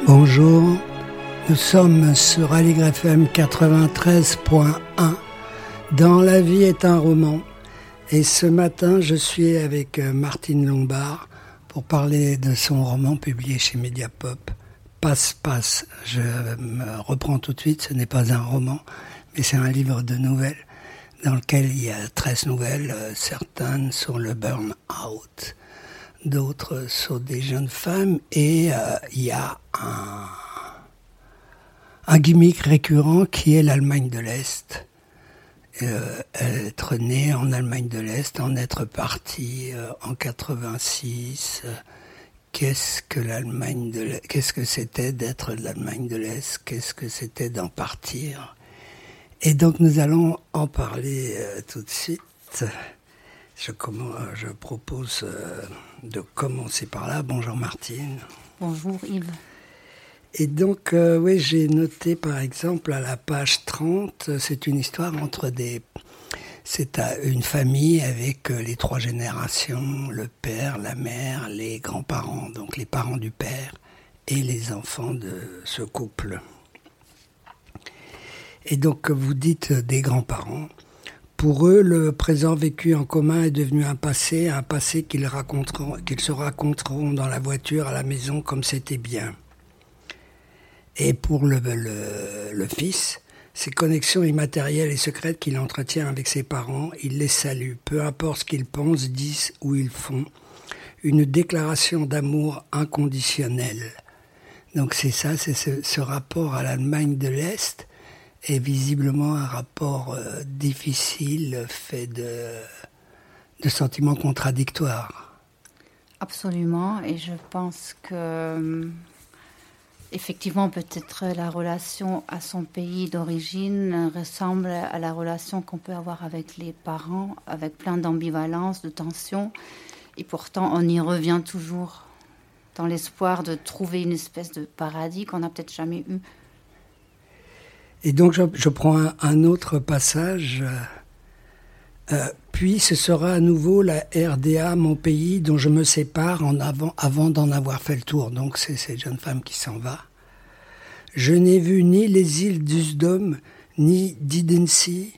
Bonjour, nous sommes sur Aligre FM 93.1 dans La vie est un roman. Et ce matin, je suis avec Martine Lombard pour parler de son roman publié chez Mediapop, Passe-Passe. Je me reprends tout de suite, ce n'est pas un roman, mais c'est un livre de nouvelles dans lequel il y a 13 nouvelles, certaines sur le burn-out, d'autres sur des jeunes femmes, et il y a un gimmick récurrent qui est l'Allemagne de l'Est. Être né en Allemagne de l'Est, en être parti en 86. Qu'est-ce que c'était d'être de l'Allemagne de l'Est? Qu'est-ce que c'était d'en partir? Et donc nous allons en parler tout de suite. Je propose de commencer par là. Bonjour Martine. Bonjour Yves. Et donc, oui, j'ai noté par exemple à la page 30, c'est une histoire c'est une famille avec les 3 générations, le père, la mère, les grands-parents, donc les parents du père et les enfants de ce couple. Et donc, vous dites des grands-parents. Pour eux, le présent vécu en commun est devenu un passé qu'ils se raconteront dans la voiture, à la maison, comme c'était bien. Et pour le fils, ces connexions immatérielles et secrètes qu'il entretient avec ses parents, il les salue, peu importe ce qu'ils pensent, disent ou ils font. Une déclaration d'amour inconditionnel. Donc c'est ça, c'est ce rapport à l'Allemagne de l'Est est visiblement un rapport difficile, fait de sentiments contradictoires. Absolument, et je pense que effectivement, peut-être la relation à son pays d'origine ressemble à la relation qu'on peut avoir avec les parents, avec plein d'ambivalence, de tension. Et pourtant, on y revient toujours dans l'espoir de trouver une espèce de paradis qu'on n'a peut-être jamais eu. Et donc, je prends un autre passage. Puis, ce sera à nouveau la RDA, mon pays, dont je me sépare avant d'en avoir fait le tour. Donc, c'est cette jeune femme qui s'en va. Je n'ai vu ni les îles d'Usedom, ni d'Idensee,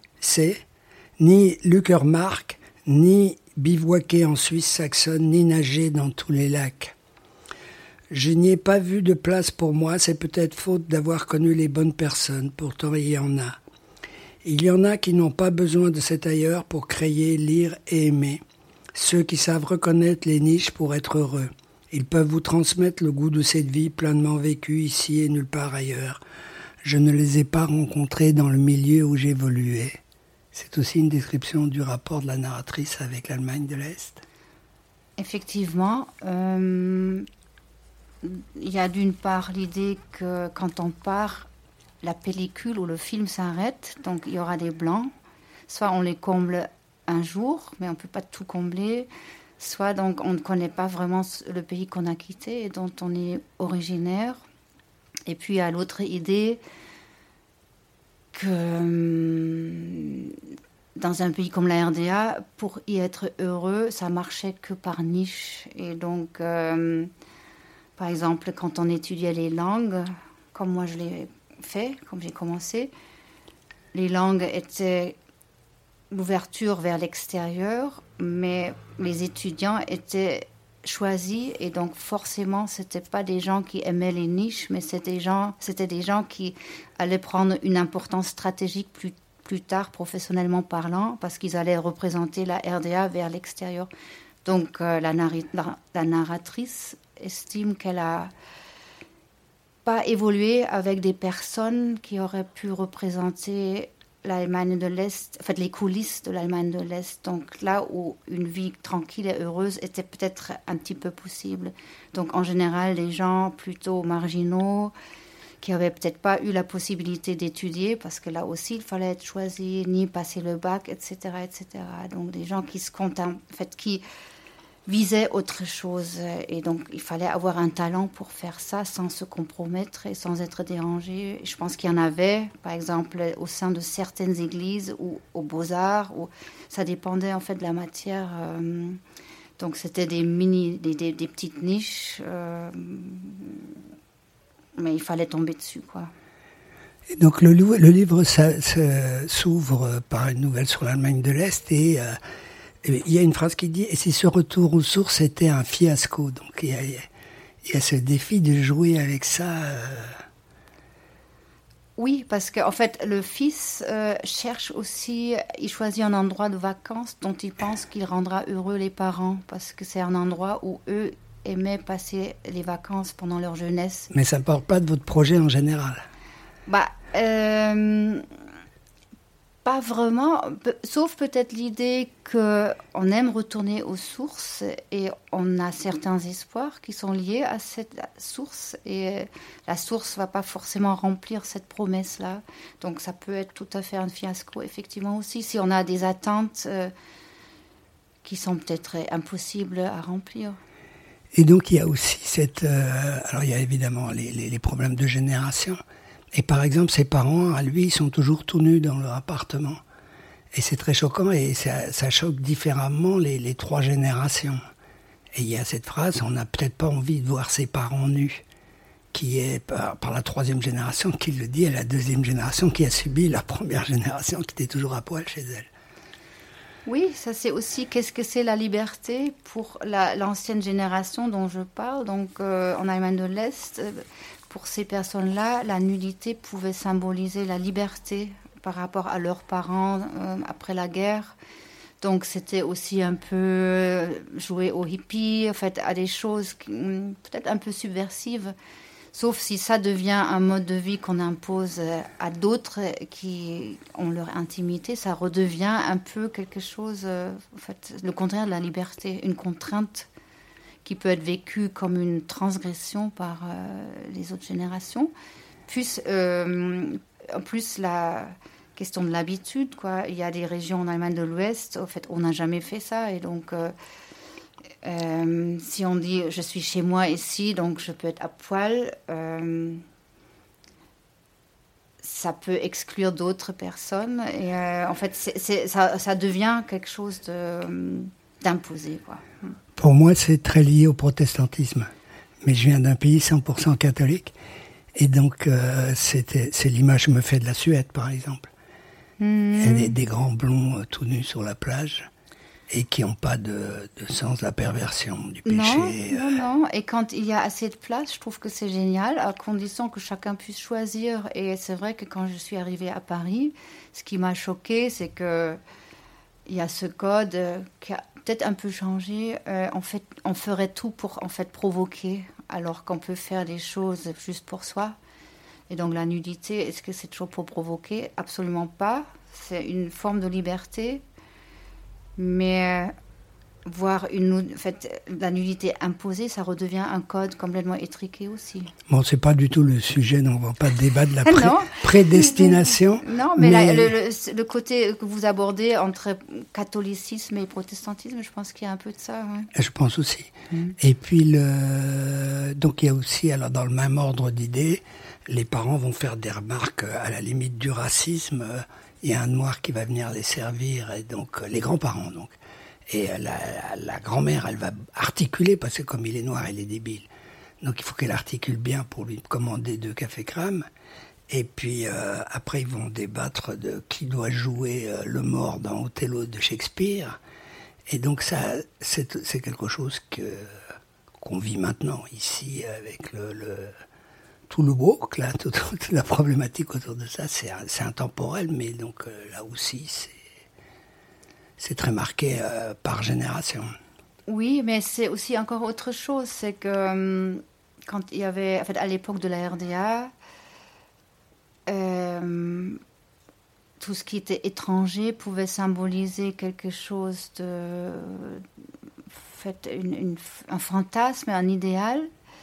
ni Luckermark, ni bivouaquer en Suisse saxonne, ni nager dans tous les lacs. Je n'y ai pas vu de place pour moi, c'est peut-être faute d'avoir connu les bonnes personnes, pourtant il y en a. Il y en a qui n'ont pas besoin de cet ailleurs pour créer, lire et aimer. Ceux qui savent reconnaître les niches pour être heureux. Ils peuvent vous transmettre le goût de cette vie pleinement vécue ici et nulle part ailleurs. Je ne les ai pas rencontrés dans le milieu où j'évoluais. C'est aussi une description du rapport de la narratrice avec l'Allemagne de l'Est. Effectivement, il y a d'une part l'idée que quand on part, la pellicule ou le film s'arrête, donc il y aura des blancs. Soit on les comble un jour, mais on ne peut pas tout combler. Soit donc on ne connaît pas vraiment le pays qu'on a quitté et dont on est originaire. Et puis il y a l'autre idée que dans un pays comme la RDA, pour y être heureux, ça marchait que par niche. Et donc, par exemple, quand on étudiait les langues, comme moi je l'ai fait, comme j'ai commencé, les langues étaient l'ouverture vers l'extérieur, mais les étudiants étaient choisis et donc forcément c'était pas des gens qui aimaient les niches, mais c'était des gens qui allaient prendre une importance stratégique plus tard professionnellement parlant, parce qu'ils allaient représenter la RDA vers l'extérieur. Donc la narratrice estime qu'elle a pas évolué avec des personnes qui auraient pu représenter l'Allemagne de l'Est, en fait les coulisses de l'Allemagne de l'Est, donc là où une vie tranquille et heureuse était peut-être un petit peu possible. Donc en général, les gens plutôt marginaux, qui n'avaient peut-être pas eu la possibilité d'étudier, parce que là aussi il fallait être choisi, ni passer le bac, etc., etc. Donc des gens qui se contentent, en fait, qui visaient autre chose, et donc il fallait avoir un talent pour faire ça sans se compromettre et sans être dérangé. Je pense qu'il y en avait, par exemple, au sein de certaines églises ou aux Beaux-Arts, où ça dépendait en fait de la matière. Donc c'était des petites niches mais il fallait tomber dessus, quoi. Et donc le livre s'ouvre par une nouvelle sur l'Allemagne de l'Est et il y a une phrase qui dit « Et si ce retour aux sources était un fiasco ?» Donc il y a ce défi de jouer avec ça. Oui, parce qu'en fait, le fils cherche aussi, il choisit un endroit de vacances dont il pense qu'il rendra heureux les parents, parce que c'est un endroit où eux aimaient passer les vacances pendant leur jeunesse. Mais ça ne parle pas de votre projet en général. Pas vraiment, sauf peut-être l'idée qu'on aime retourner aux sources et on a certains espoirs qui sont liés à cette source et la source ne va pas forcément remplir cette promesse-là. Donc ça peut être tout à fait un fiasco, effectivement aussi, si on a des attentes qui sont peut-être impossibles à remplir. Et donc il y a aussi alors il y a évidemment les problèmes de génération. Et par exemple, ses parents, à lui, ils sont toujours tout nus dans leur appartement. Et c'est très choquant et ça choque différemment les trois générations. Et il y a cette phrase, on n'a peut-être pas envie de voir ses parents nus, qui est par la troisième génération qui le dit à la deuxième génération qui a subi la première génération qui était toujours à poil chez elle. Oui, ça c'est aussi qu'est-ce que c'est la liberté pour l'ancienne génération dont je parle, donc en Allemagne de l'Est. Pour ces personnes-là, la nudité pouvait symboliser la liberté par rapport à leurs parents après la guerre. Donc c'était aussi un peu jouer au hippie, en fait, à des choses peut-être un peu subversives. Sauf si ça devient un mode de vie qu'on impose à d'autres qui ont leur intimité, ça redevient un peu quelque chose, en fait, le contraire de la liberté, une contrainte qui peut être vécue comme une transgression par les autres générations. En plus, la question de l'habitude, quoi. Il y a des régions en Allemagne de l'Ouest, en fait, on n'a jamais fait ça. Et donc, si on dit « je suis chez moi ici, donc je peux être à poil », ça peut exclure d'autres personnes. Et en fait, ça devient quelque chose d'imposé, quoi. Pour moi, c'est très lié au protestantisme. Mais je viens d'un pays 100% catholique. Et donc, c'est l'image que je me fais de la Suède, par exemple. Il y a des grands blonds tout nus sur la plage et qui n'ont pas de sens de la perversion, du péché. Non. Et quand il y a assez de place, je trouve que c'est génial, à condition que chacun puisse choisir. Et c'est vrai que quand je suis arrivée à Paris, ce qui m'a choquée, c'est que il y a ce code qui a peut-être un peu changé. En fait, on ferait tout pour en fait provoquer, alors qu'on peut faire des choses juste pour soi. Et donc la nudité, est-ce que c'est toujours pour provoquer ? Absolument pas. C'est une forme de liberté. Mais voir la nudité imposée, ça redevient un code complètement étriqué aussi. Bon, c'est pas du tout le sujet, donc on va pas débattre de la prédestination. Non, mais le côté que vous abordez entre catholicisme et protestantisme, je pense qu'il y a un peu de ça. Ouais. Je pense aussi. Et puis, donc il y a aussi, alors dans le même ordre d'idées, les parents vont faire des remarques à la limite du racisme. Il y a un noir qui va venir les servir, et donc les grands-parents, donc. Et la grand-mère, elle va articuler, parce que comme il est noir, il est débile. Donc il faut qu'elle articule bien pour lui commander 2 cafés crème. Et puis après, ils vont débattre de qui doit jouer le mort dans Othello de Shakespeare. Et donc ça, c'est quelque chose qu'on vit maintenant ici avec tout le woke, là, toute la problématique autour de ça. C'est intemporel, mais donc là aussi, c'est très marqué par génération. Oui, mais c'est aussi encore autre chose. C'est que quand il y avait, en fait, à l'époque de la RDA, tout ce qui était étranger pouvait symboliser quelque chose de, en fait, un fantasme, un idéal.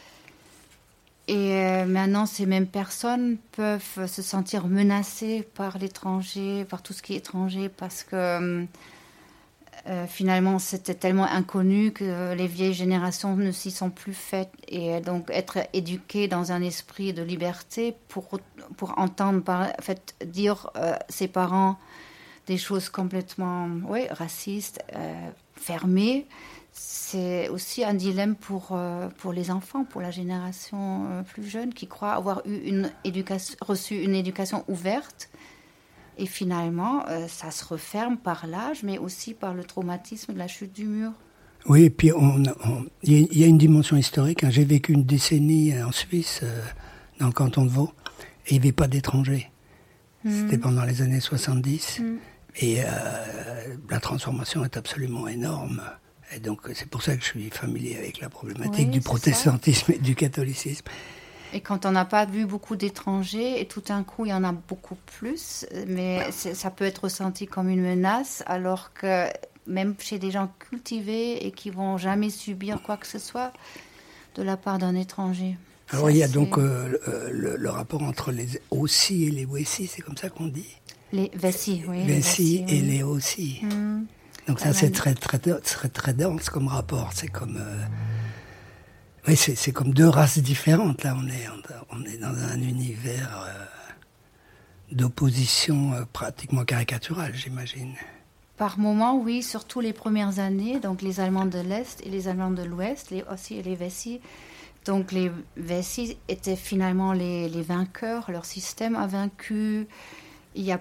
Et maintenant, ces mêmes personnes peuvent se sentir menacées par l'étranger, par tout ce qui est étranger, parce que finalement, c'était tellement inconnu que les vieilles générations ne s'y sont plus faites. Et donc, être éduqué dans un esprit de liberté pour entendre, en fait, dire ses parents des choses complètement racistes, fermées, c'est aussi un dilemme pour les enfants, pour la génération plus jeune, qui croit avoir reçu une éducation ouverte. Et finalement, ça se referme par l'âge, mais aussi par le traumatisme de la chute du mur. Oui, et puis il y a une dimension historique. Hein. J'ai vécu une décennie en Suisse, dans le canton de Vaud, et il n'y avait pas d'étrangers. C'était pendant les années 70. Et la transformation est absolument énorme. Et donc, c'est pour ça que je suis familier avec la problématique du protestantisme et du catholicisme. Et quand on n'a pas vu beaucoup d'étrangers, et tout d'un coup, il y en a beaucoup plus, mais ça peut être ressenti comme une menace, alors que même chez des gens cultivés et qui ne vont jamais subir quoi que ce soit de la part d'un étranger. Alors, il y a donc le rapport entre les Ossi et les Wessi, c'est comme ça qu'on dit? Les Vessi, oui. Les Vessi et les Ossi. Donc ça, c'est très dense comme rapport. C'est comme... Oui, c'est comme deux races différentes. Là, on est dans un univers d'opposition pratiquement caricaturale, j'imagine. Par moments, oui, surtout les premières années. Donc les Allemands de l'Est et les Allemands de l'Ouest, les Ossi et les Vessi. Donc les Vessi étaient finalement les vainqueurs. Leur système a vaincu. Il y a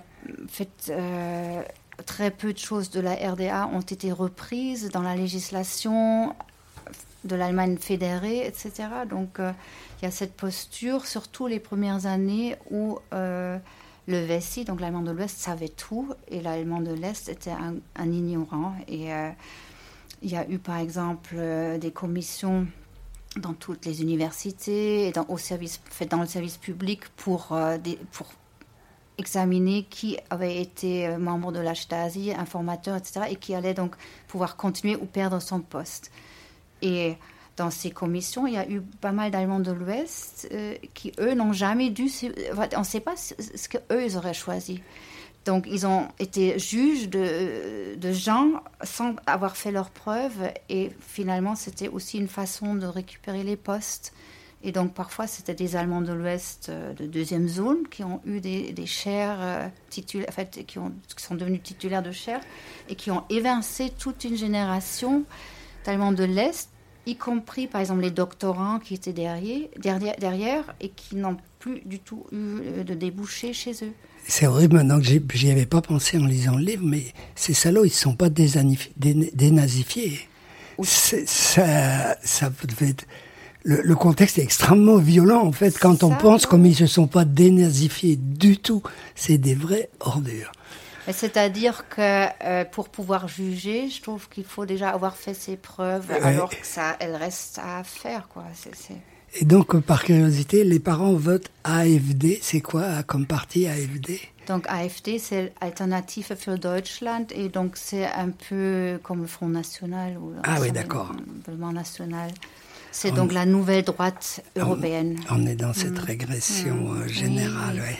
très peu de choses de la RDA ont été reprises dans la législation de l'Allemagne fédérée, etc. Donc, il y a cette posture, surtout les premières années où le Wessi, donc l'Allemand de l'Ouest, savait tout, et l'Allemand de l'Est était un ignorant. Et il y a eu, par exemple, des commissions dans toutes les universités et dans le service public pour examiner qui avait été membre de la Stasi, informateur, etc., et qui allait donc pouvoir continuer ou perdre son poste. Et dans ces commissions, il y a eu pas mal d'Allemands de l'Ouest qui, eux, n'ont jamais dû... on ne sait pas ce qu'eux, ils auraient choisi. Donc, ils ont été juges de gens sans avoir fait leurs preuves. Et finalement, c'était aussi une façon de récupérer les postes. Et donc, parfois, c'était des Allemands de l'Ouest de deuxième zone qui ont eu des chaires titulaires, en fait, qui sont devenus titulaires de chaires et qui ont évincé toute une génération d'Allemands de l'Est, y compris, par exemple, les doctorants qui étaient derrière et qui n'ont plus du tout eu de débouchés chez eux. C'est horrible maintenant que j'y avais pas pensé en lisant le livre, mais ces salauds, ils ne sont pas dénazifiés. Oui. Ça devait être... Le contexte est extrêmement violent, en fait, quand on pense comme ils ne se sont pas dénazifiés du tout. C'est des vraies ordures. C'est-à-dire que pour pouvoir juger, je trouve qu'il faut déjà avoir fait ses preuves, alors que elles restent à faire, quoi. Et donc, par curiosité, les parents votent AfD. C'est quoi comme parti AfD? Donc AfD, c'est Alternative für Deutschland, et donc c'est un peu comme le Front National ou oui, d'accord. Le Rassemblement National. C'est donc la nouvelle droite européenne. On est dans cette régression générale, oui.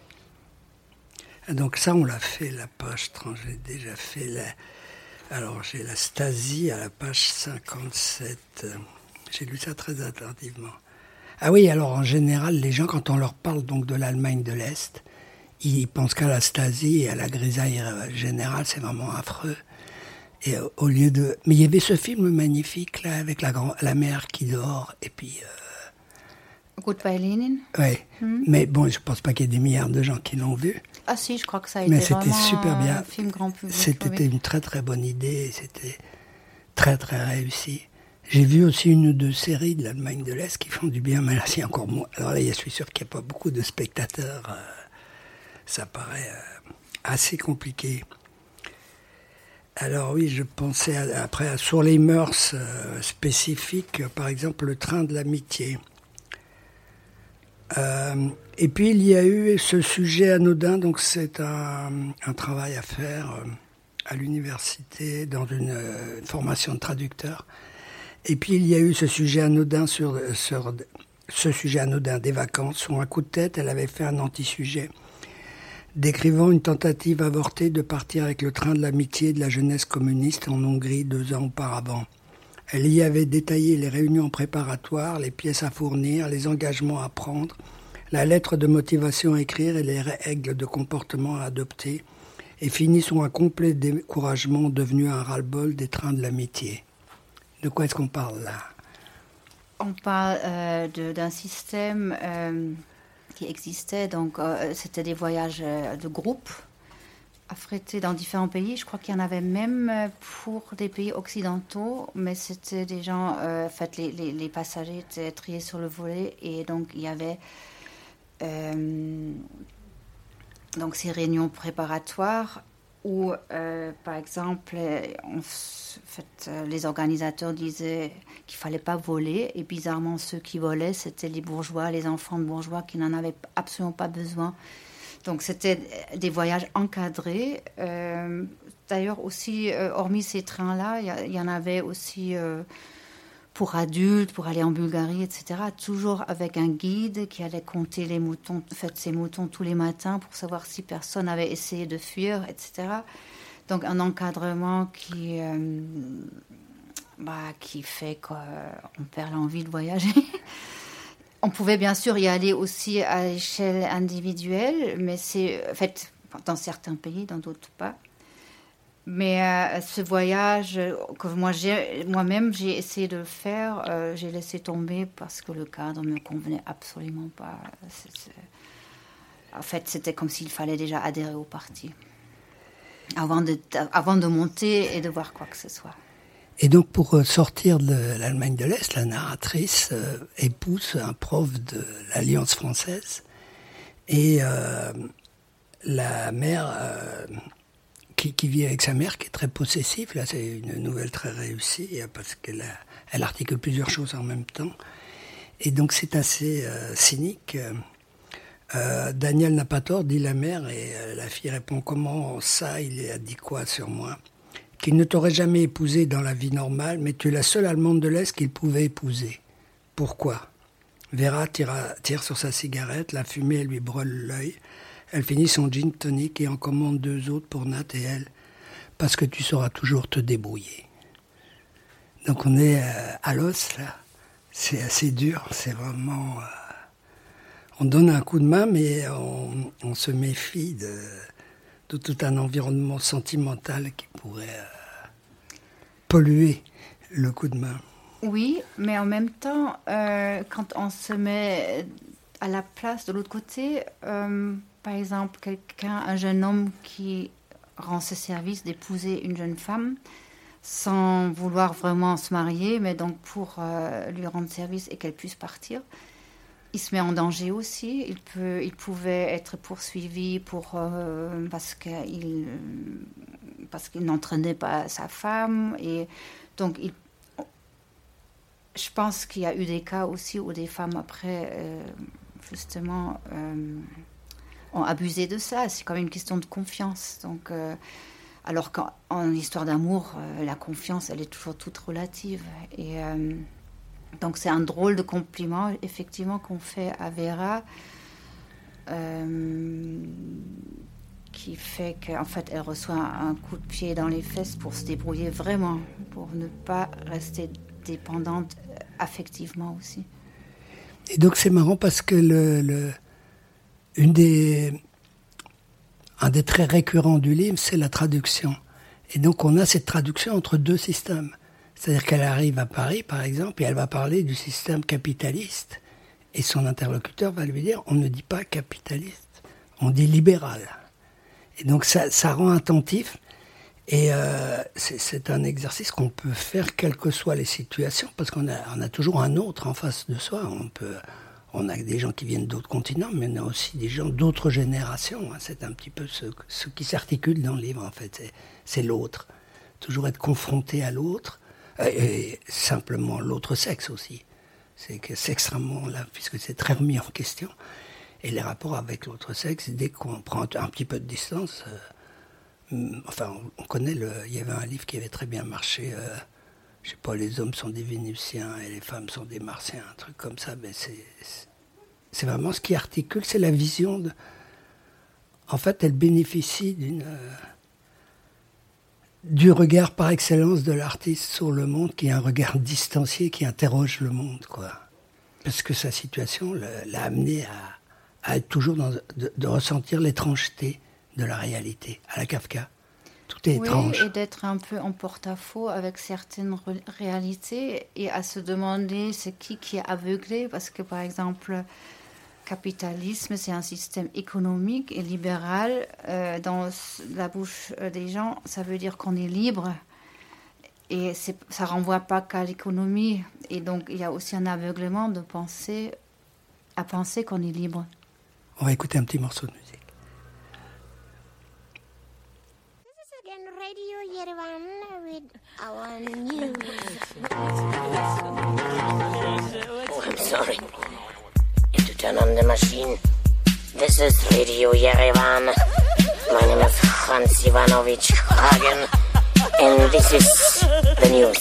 Donc ça, on l'a fait, la page 30. J'ai déjà fait Alors, j'ai la Stasi à la page 57. J'ai lu ça très attentivement. Ah oui, alors en général, les gens, quand on leur parle donc de l'Allemagne de l'Est, ils pensent qu'à la Stasi et à la grisaille générale, c'est vraiment affreux. Et au lieu de... Mais il y avait ce film magnifique, là, avec la mère qui dort, et puis... Goodbye Lenin. Oui, mais bon, je pense pas qu'il y ait des milliards de gens qui l'ont vu. Ah si, je crois que ça a été vraiment super bien. Un film grand public. C'était une très très bonne idée, c'était très très réussi. J'ai vu aussi une ou deux séries de l'Allemagne de l'Est qui font du bien, mais là c'est encore moins. Alors là, je suis sûr qu'il n'y a pas beaucoup de spectateurs. Ça paraît assez compliqué. Alors oui, je pensais après sur les mœurs spécifiques, par exemple le train de l'amitié. Et puis il y a eu ce sujet anodin, donc c'est un travail à faire à l'université dans une formation de traducteur. Et puis il y a eu ce sujet anodin ce sujet anodin des vacances. Sur un coup de tête, elle avait fait un anti-sujet décrivant une tentative avortée de partir avec le train de l'amitié de la jeunesse communiste en Hongrie 2 ans auparavant. Elle y avait détaillé les réunions préparatoires, les pièces à fournir, les engagements à prendre, la lettre de motivation à écrire et les règles de comportement à adopter, et finit sur un complet découragement devenu un ras-le-bol des trains de l'amitié. De quoi est-ce qu'on parle là? On parle d'un système qui existait, donc c'était des voyages de groupe affrétés dans différents pays. Je crois qu'il y en avait même pour des pays occidentaux, mais c'était des gens, en fait, les passagers étaient triés sur le volet, et donc il y avait donc ces réunions préparatoires où, par exemple, les organisateurs disaient qu'il ne fallait pas voler, et bizarrement, ceux qui volaient, c'était les bourgeois, les enfants de bourgeois qui n'en avaient absolument pas besoin. Donc, c'était des voyages encadrés. D'ailleurs, aussi, hormis ces trains-là, il y en avait aussi pour adultes, pour aller en Bulgarie, etc. Toujours avec un guide qui allait compter les moutons, en fait, ces moutons tous les matins pour savoir si personne avait essayé de fuir, etc. Donc, un encadrement qui fait qu'on perd l'envie de voyager. On pouvait bien sûr y aller aussi à l'échelle individuelle, mais c'est, en fait, dans certains pays, dans d'autres pas. Mais ce voyage que moi-même j'ai essayé de le faire, j'ai laissé tomber parce que le cadre ne me convenait absolument pas. En fait, c'était comme s'il fallait déjà adhérer au parti avant de monter et de voir quoi que ce soit. Et donc, pour sortir de l'Allemagne de l'Est, la narratrice épouse un prof de l'Alliance française. Et la mère, qui vit avec sa mère, qui est très possessive, là c'est une nouvelle très réussie, parce qu'elle articule plusieurs choses en même temps. Et donc, c'est assez cynique. Daniel n'a pas tort, dit la mère, et la fille répond: comment ça, il a dit quoi sur moi? Qu'il ne t'aurait jamais épousé dans la vie normale, mais tu es la seule Allemande de l'Est qu'il pouvait épouser. Pourquoi? Vera tire sur sa cigarette, la fumée lui brûle l'œil. Elle finit son gin tonic et en commande 2 autres pour Nat et elle, parce que tu sauras toujours te débrouiller. Donc on est à l'os, là. C'est assez dur, c'est vraiment... on donne un coup de main, mais on se méfie de tout un environnement sentimental qui pourrait polluer le coup de main. Oui, mais en même temps, quand on se met à la place de l'autre côté, par exemple, un jeune homme qui rend ce service d'épouser une jeune femme sans vouloir vraiment se marier, mais donc pour lui rendre service et qu'elle puisse partir, il se met en danger aussi. Il pouvait être poursuivi parce qu'il n'entraînait pas sa femme. Et donc, je pense qu'il y a eu des cas aussi où des femmes, après, justement, ont abusé de ça. C'est quand même une question de confiance. Donc, alors qu'en histoire d'amour, la confiance, elle est toujours toute relative. Et... donc c'est un drôle de compliment, effectivement, qu'on fait à Vera, qui fait qu'en fait, elle reçoit un coup de pied dans les fesses pour se débrouiller vraiment, pour ne pas rester dépendante affectivement aussi. Et donc c'est marrant parce que un des traits récurrents du livre, c'est la traduction. Et donc on a cette traduction entre 2 systèmes. C'est-à-dire qu'elle arrive à Paris, par exemple, et elle va parler du système capitaliste. Et son interlocuteur va lui dire, on ne dit pas capitaliste, on dit libéral. Et donc ça rend attentif. Et c'est un exercice qu'on peut faire quelles que soient les situations, parce qu'on a toujours un autre en face de soi. On a des gens qui viennent d'autres continents, mais on a aussi des gens d'autres générations. C'est un petit peu ce qui s'articule dans le livre, en fait. C'est l'autre. Toujours être confronté à l'autre. Et simplement l'autre sexe aussi. C'est que c'est extrêmement là, puisque c'est très remis en question. Et les rapports avec l'autre sexe, dès qu'on prend un petit peu de distance, on connaît il y avait un livre qui avait très bien marché, je sais pas, les hommes sont des Vénusiens et les femmes sont des Martiens, un truc comme ça, mais c'est vraiment ce qui articule, c'est la vision de... En fait, elle bénéficie du regard par excellence de l'artiste sur le monde, qui est un regard distancié, qui interroge le monde, quoi. Parce que sa situation l'a amené à être toujours de ressentir l'étrangeté de la réalité, à la Kafka. Tout est étrange. Oui, et d'être un peu en porte-à-faux avec certaines réalités et à se demander c'est qui est aveuglé, parce que par exemple, capitalisme, c'est un système économique et libéral. Dans la bouche des gens, ça veut dire qu'on est libre. Et ça ne renvoie pas qu'à l'économie. Et donc, il y a aussi un aveuglement de penser qu'on est libre. On va écouter un petit morceau de musique. This is again Radio Yerevan with our news. Oh, I'm sorry. You have to turn on the machine. This is Radio Yerevan. My name is Hans Ivanovich Hagen. And this is the news.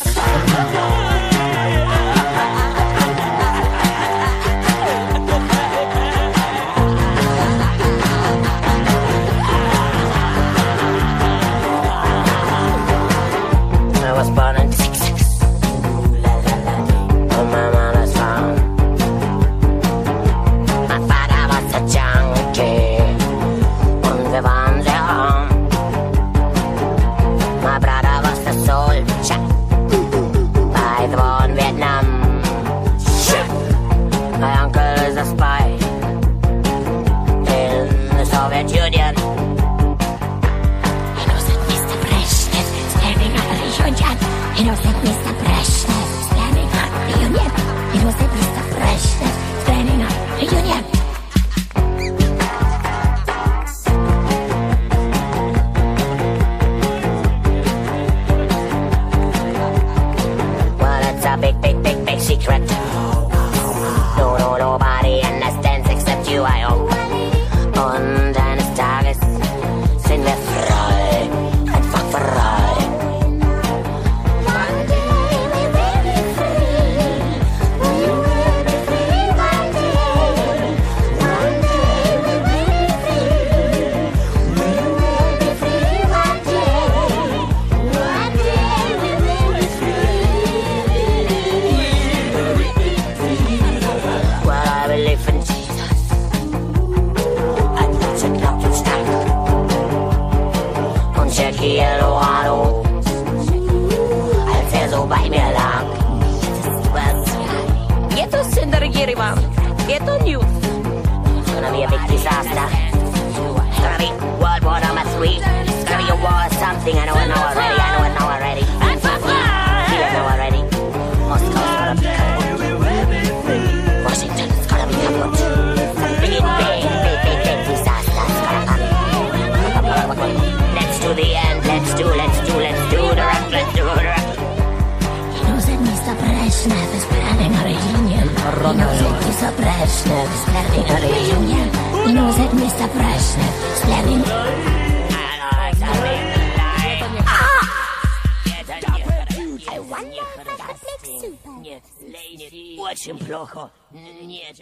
I was born in 66 on my mother's farm. My father was a junkie und wir waren sehr arm. My brother was a soldier by the war in Vietnam. My uncle is a spy in the Soviet Union. He knows that Mr. Brezhnev is staring at the reunion. He knows that Mr. Brezhnev is staring at the reunion. He knows that Mr. Brezhnev is staring at the reunion. Well, it's a big, big, big, big secret. Nobody understands except you, I hope. Und eines Tages sind wir frei, einfach frei. One day we will be free. We will be free one day. One day we will be free. We will be free one day. One day we will be free. Well, I believe in Jesus. And that's enough to stop. Und Jackie Eloado, als so bei mir lag. Get us in the Yerevan. Get on you. It's gonna be a big disaster. It's gonna be World War number 3. It's gonna be a war or something. I know it now already. I know it now already. I know already. Moscow's gonna be kaput. Washington is gonna be kaput. Big, big, big, big, big disaster. It's gonna happen. Let's do the end. Let's do the rock. Let's do the rock. He knows that Mr. Brezhnev is planning a reunion. He knows that Mr. Brezhnev is planning a reunion. He knows that Mr. Brezhnev is planning. I wonder if I could make soup. Очень плохо. Нет.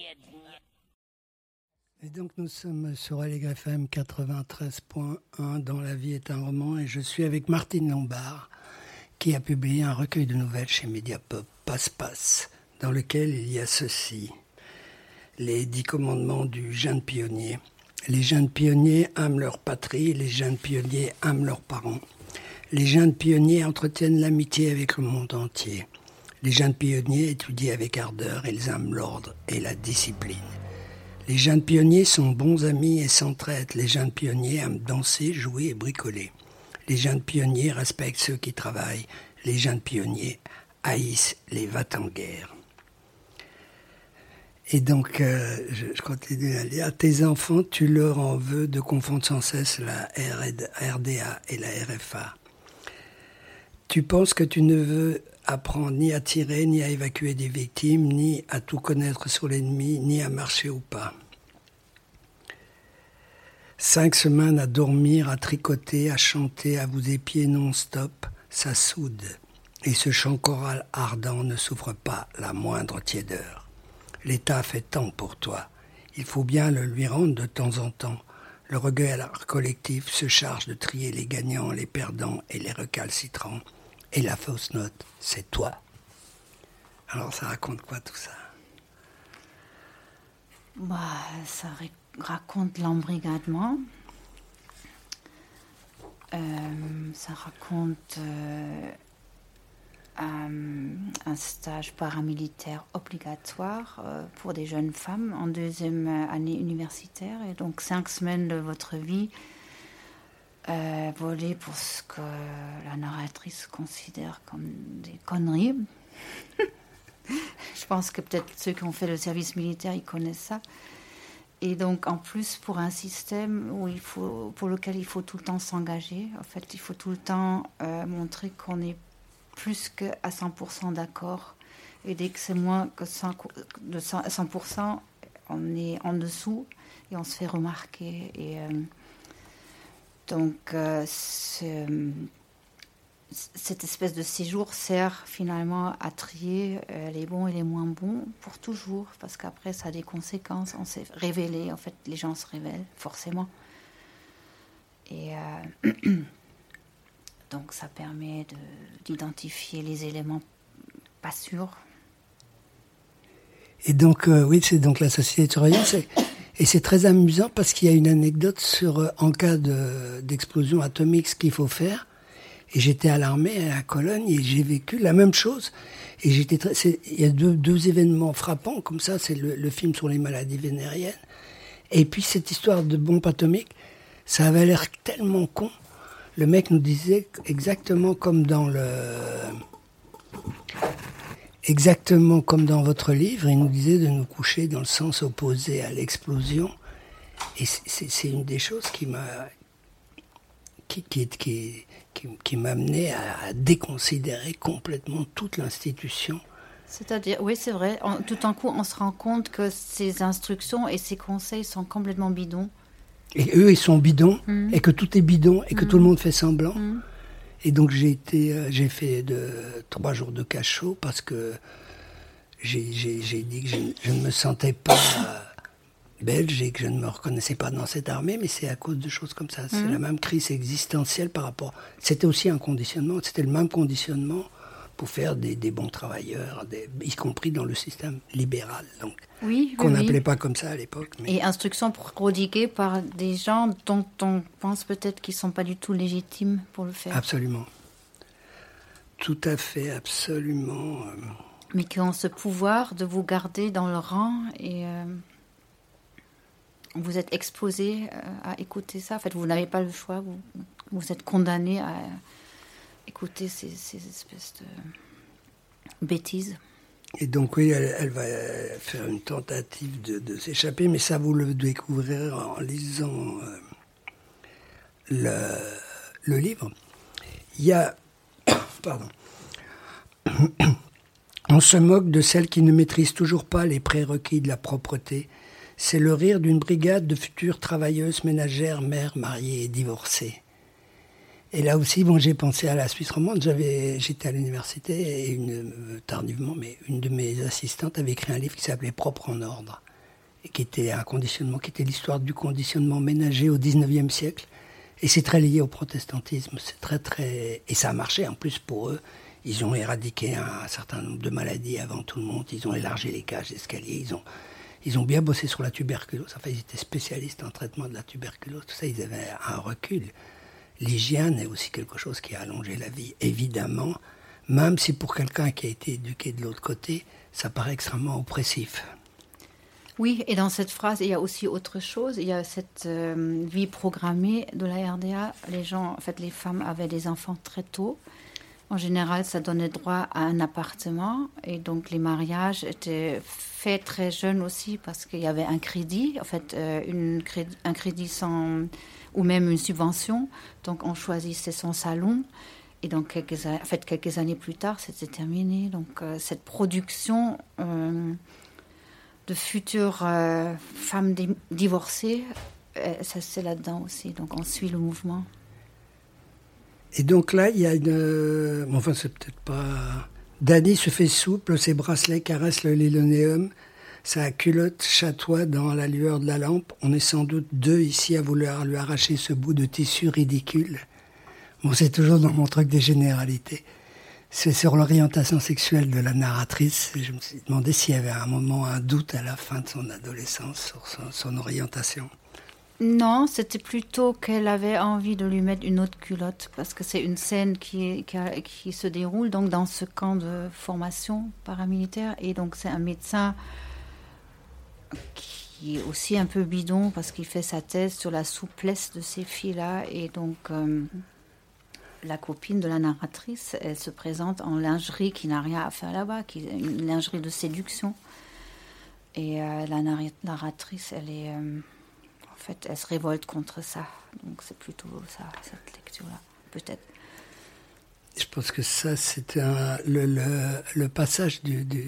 Et donc nous sommes sur Allegre FM 93.1 dans La vie est un roman et je suis avec Martine Lombard qui a publié un recueil de nouvelles chez Mediapop, Passe-Passe, dans lequel il y a ceci. Les 10 commandements du jeune pionnier. Les jeunes pionniers aiment leur patrie, les jeunes pionniers aiment leurs parents. Les jeunes pionniers entretiennent l'amitié avec le monde entier. Les jeunes pionniers étudient avec ardeur, ils aiment l'ordre et la discipline. Les jeunes pionniers sont bons amis et s'entraident. Les jeunes pionniers aiment danser, jouer et bricoler. Les jeunes pionniers respectent ceux qui travaillent. Les jeunes pionniers haïssent les va-t-en-guerre. Et donc, je continue à lire. À tes enfants, tu leur en veux de confondre sans cesse la RDA et la RFA. Tu penses que tu ne veux apprendre ni à tirer, ni à évacuer des victimes, ni à tout connaître sur l'ennemi, ni à marcher au pas. 5 semaines à dormir, à tricoter, à chanter, à vous épier non-stop, ça soude. Et ce chant choral ardent ne souffre pas la moindre tiédeur. L'État fait tant pour toi. Il faut bien le lui rendre de temps en temps. Le regard collectif se charge de trier les gagnants, les perdants et les recalcitrants. Et la fausse note, c'est toi. Alors ça raconte quoi tout ça? Ça raconte l'embrigadement. Ça raconte un stage paramilitaire obligatoire pour des jeunes femmes en 2e année universitaire. Et donc 5 semaines de votre vie volées pour ce que la narratrice considère comme des conneries. Je pense que peut-être ceux qui ont fait le service militaire, ils connaissent ça. Et donc, en plus, pour un système pour lequel il faut tout le temps s'engager, en fait, il faut tout le temps montrer qu'on est plus qu'à 100% d'accord. Et dès que c'est moins que 100%, on est en dessous et on se fait remarquer. Et donc, cette espèce de séjour sert finalement à trier les bons et les moins bons pour toujours, parce qu'après ça a des conséquences. On s'est révélé, en fait, les gens se révèlent forcément. Et donc ça permet d'identifier les éléments pas sûrs. Et donc, oui, c'est donc la société de surveillance. Et c'est très amusant parce qu'il y a une anecdote sur, en cas d'explosion atomique, ce qu'il faut faire. Et j'étais à l'armée à Cologne et j'ai vécu la même chose. Et il y a deux événements frappants comme ça. C'est le film sur les maladies vénériennes. Et puis cette histoire de bombe atomique, ça avait l'air tellement con. Le mec nous disait exactement comme dans votre livre, il nous disait de nous coucher dans le sens opposé à l'explosion. Et c'est une des choses qui m'a amené à déconsidérer complètement toute l'institution. C'est-à-dire, oui, c'est vrai, tout en coup, on se rend compte que ces instructions et ces conseils sont complètement bidons. Et eux, ils sont bidons, et que tout est bidon, et que tout le monde fait semblant. Et donc, j'ai fait 3 jours de cachot parce que j'ai dit que je ne me sentais pas belge et que je ne me reconnaissais pas dans cette armée, mais c'est à cause de choses comme ça. C'est la même crise existentielle par rapport... C'était aussi un conditionnement, c'était le même conditionnement pour faire des bons travailleurs, y compris dans le système libéral, donc, qu'on n'appelait pas comme ça à l'époque. Mais... Et instructions prodiguées par des gens dont on pense peut-être qu'ils ne sont pas du tout légitimes pour le faire. Absolument. Tout à fait, absolument. Mais qui ont ce pouvoir de vous garder dans le rang et... vous êtes exposé à écouter ça. En fait, vous n'avez pas le choix. Vous êtes condamné à écouter ces espèces de bêtises. Et donc, oui, elle va faire une tentative de s'échapper, mais ça, vous le découvrirez en lisant le livre. Il y a... Pardon. On se moque de celles qui ne maîtrisent toujours pas les prérequis de la propreté. C'est le rire d'une brigade de futures travailleuses ménagères, mères, mariées et divorcées. Et là aussi, j'ai pensé à la Suisse romande. J'étais à l'université et tardivement, mais une de mes assistantes avait écrit un livre qui s'appelait Propre en ordre, et qui était un conditionnement, qui était l'histoire du conditionnement ménager au XIXe siècle. Et c'est très lié au protestantisme. C'est très... Et ça a marché en plus pour eux. Ils ont éradiqué un certain nombre de maladies avant tout le monde. Ils ont élargi les cages d'escalier. Ils ont bien bossé sur la tuberculose. Enfin, ils étaient spécialistes en traitement de la tuberculose. Tout ça, ils avaient un recul. L'hygiène est aussi quelque chose qui a allongé la vie, évidemment, même si pour quelqu'un qui a été éduqué de l'autre côté, ça paraît extrêmement oppressif. Oui, et dans cette phrase, il y a aussi autre chose. Il y a cette vie programmée de la RDA. Les femmes avaient des enfants très tôt. En général, ça donnait droit à un appartement. Et donc, les mariages étaient faits très jeunes aussi parce qu'il y avait un crédit, en fait, un crédit sans... ou même une subvention. Donc, on choisissait son salon. Et donc, quelques années plus tard, c'était terminé. Donc, cette production de futures femmes divorcées, ça, c'est là-dedans aussi. Donc, on suit le mouvement. Et donc là, il y a une... Enfin, c'est peut-être pas... Dany se fait souple, ses bracelets caressent le linoléum, sa culotte chatoie dans la lueur de la lampe. On est sans doute 2 ici à vouloir lui arracher ce bout de tissu ridicule. Bon, c'est toujours dans mon truc des généralités. C'est sur l'orientation sexuelle de la narratrice. Je me suis demandé s'il y avait à un moment un doute à la fin de son adolescence sur son orientation. Non, c'était plutôt qu'elle avait envie de lui mettre une autre culotte, parce que c'est une scène qui se déroule donc dans ce camp de formation paramilitaire. Et donc c'est un médecin qui est aussi un peu bidon, parce qu'il fait sa thèse sur la souplesse de ces filles-là. Et donc la copine de la narratrice, elle se présente en lingerie qui n'a rien à faire là-bas, qui est une lingerie de séduction. Et la narratrice, elle est... en fait, elle se révolte contre ça. Donc c'est plutôt ça, cette lecture-là, peut-être. Je pense que ça, c'était le passage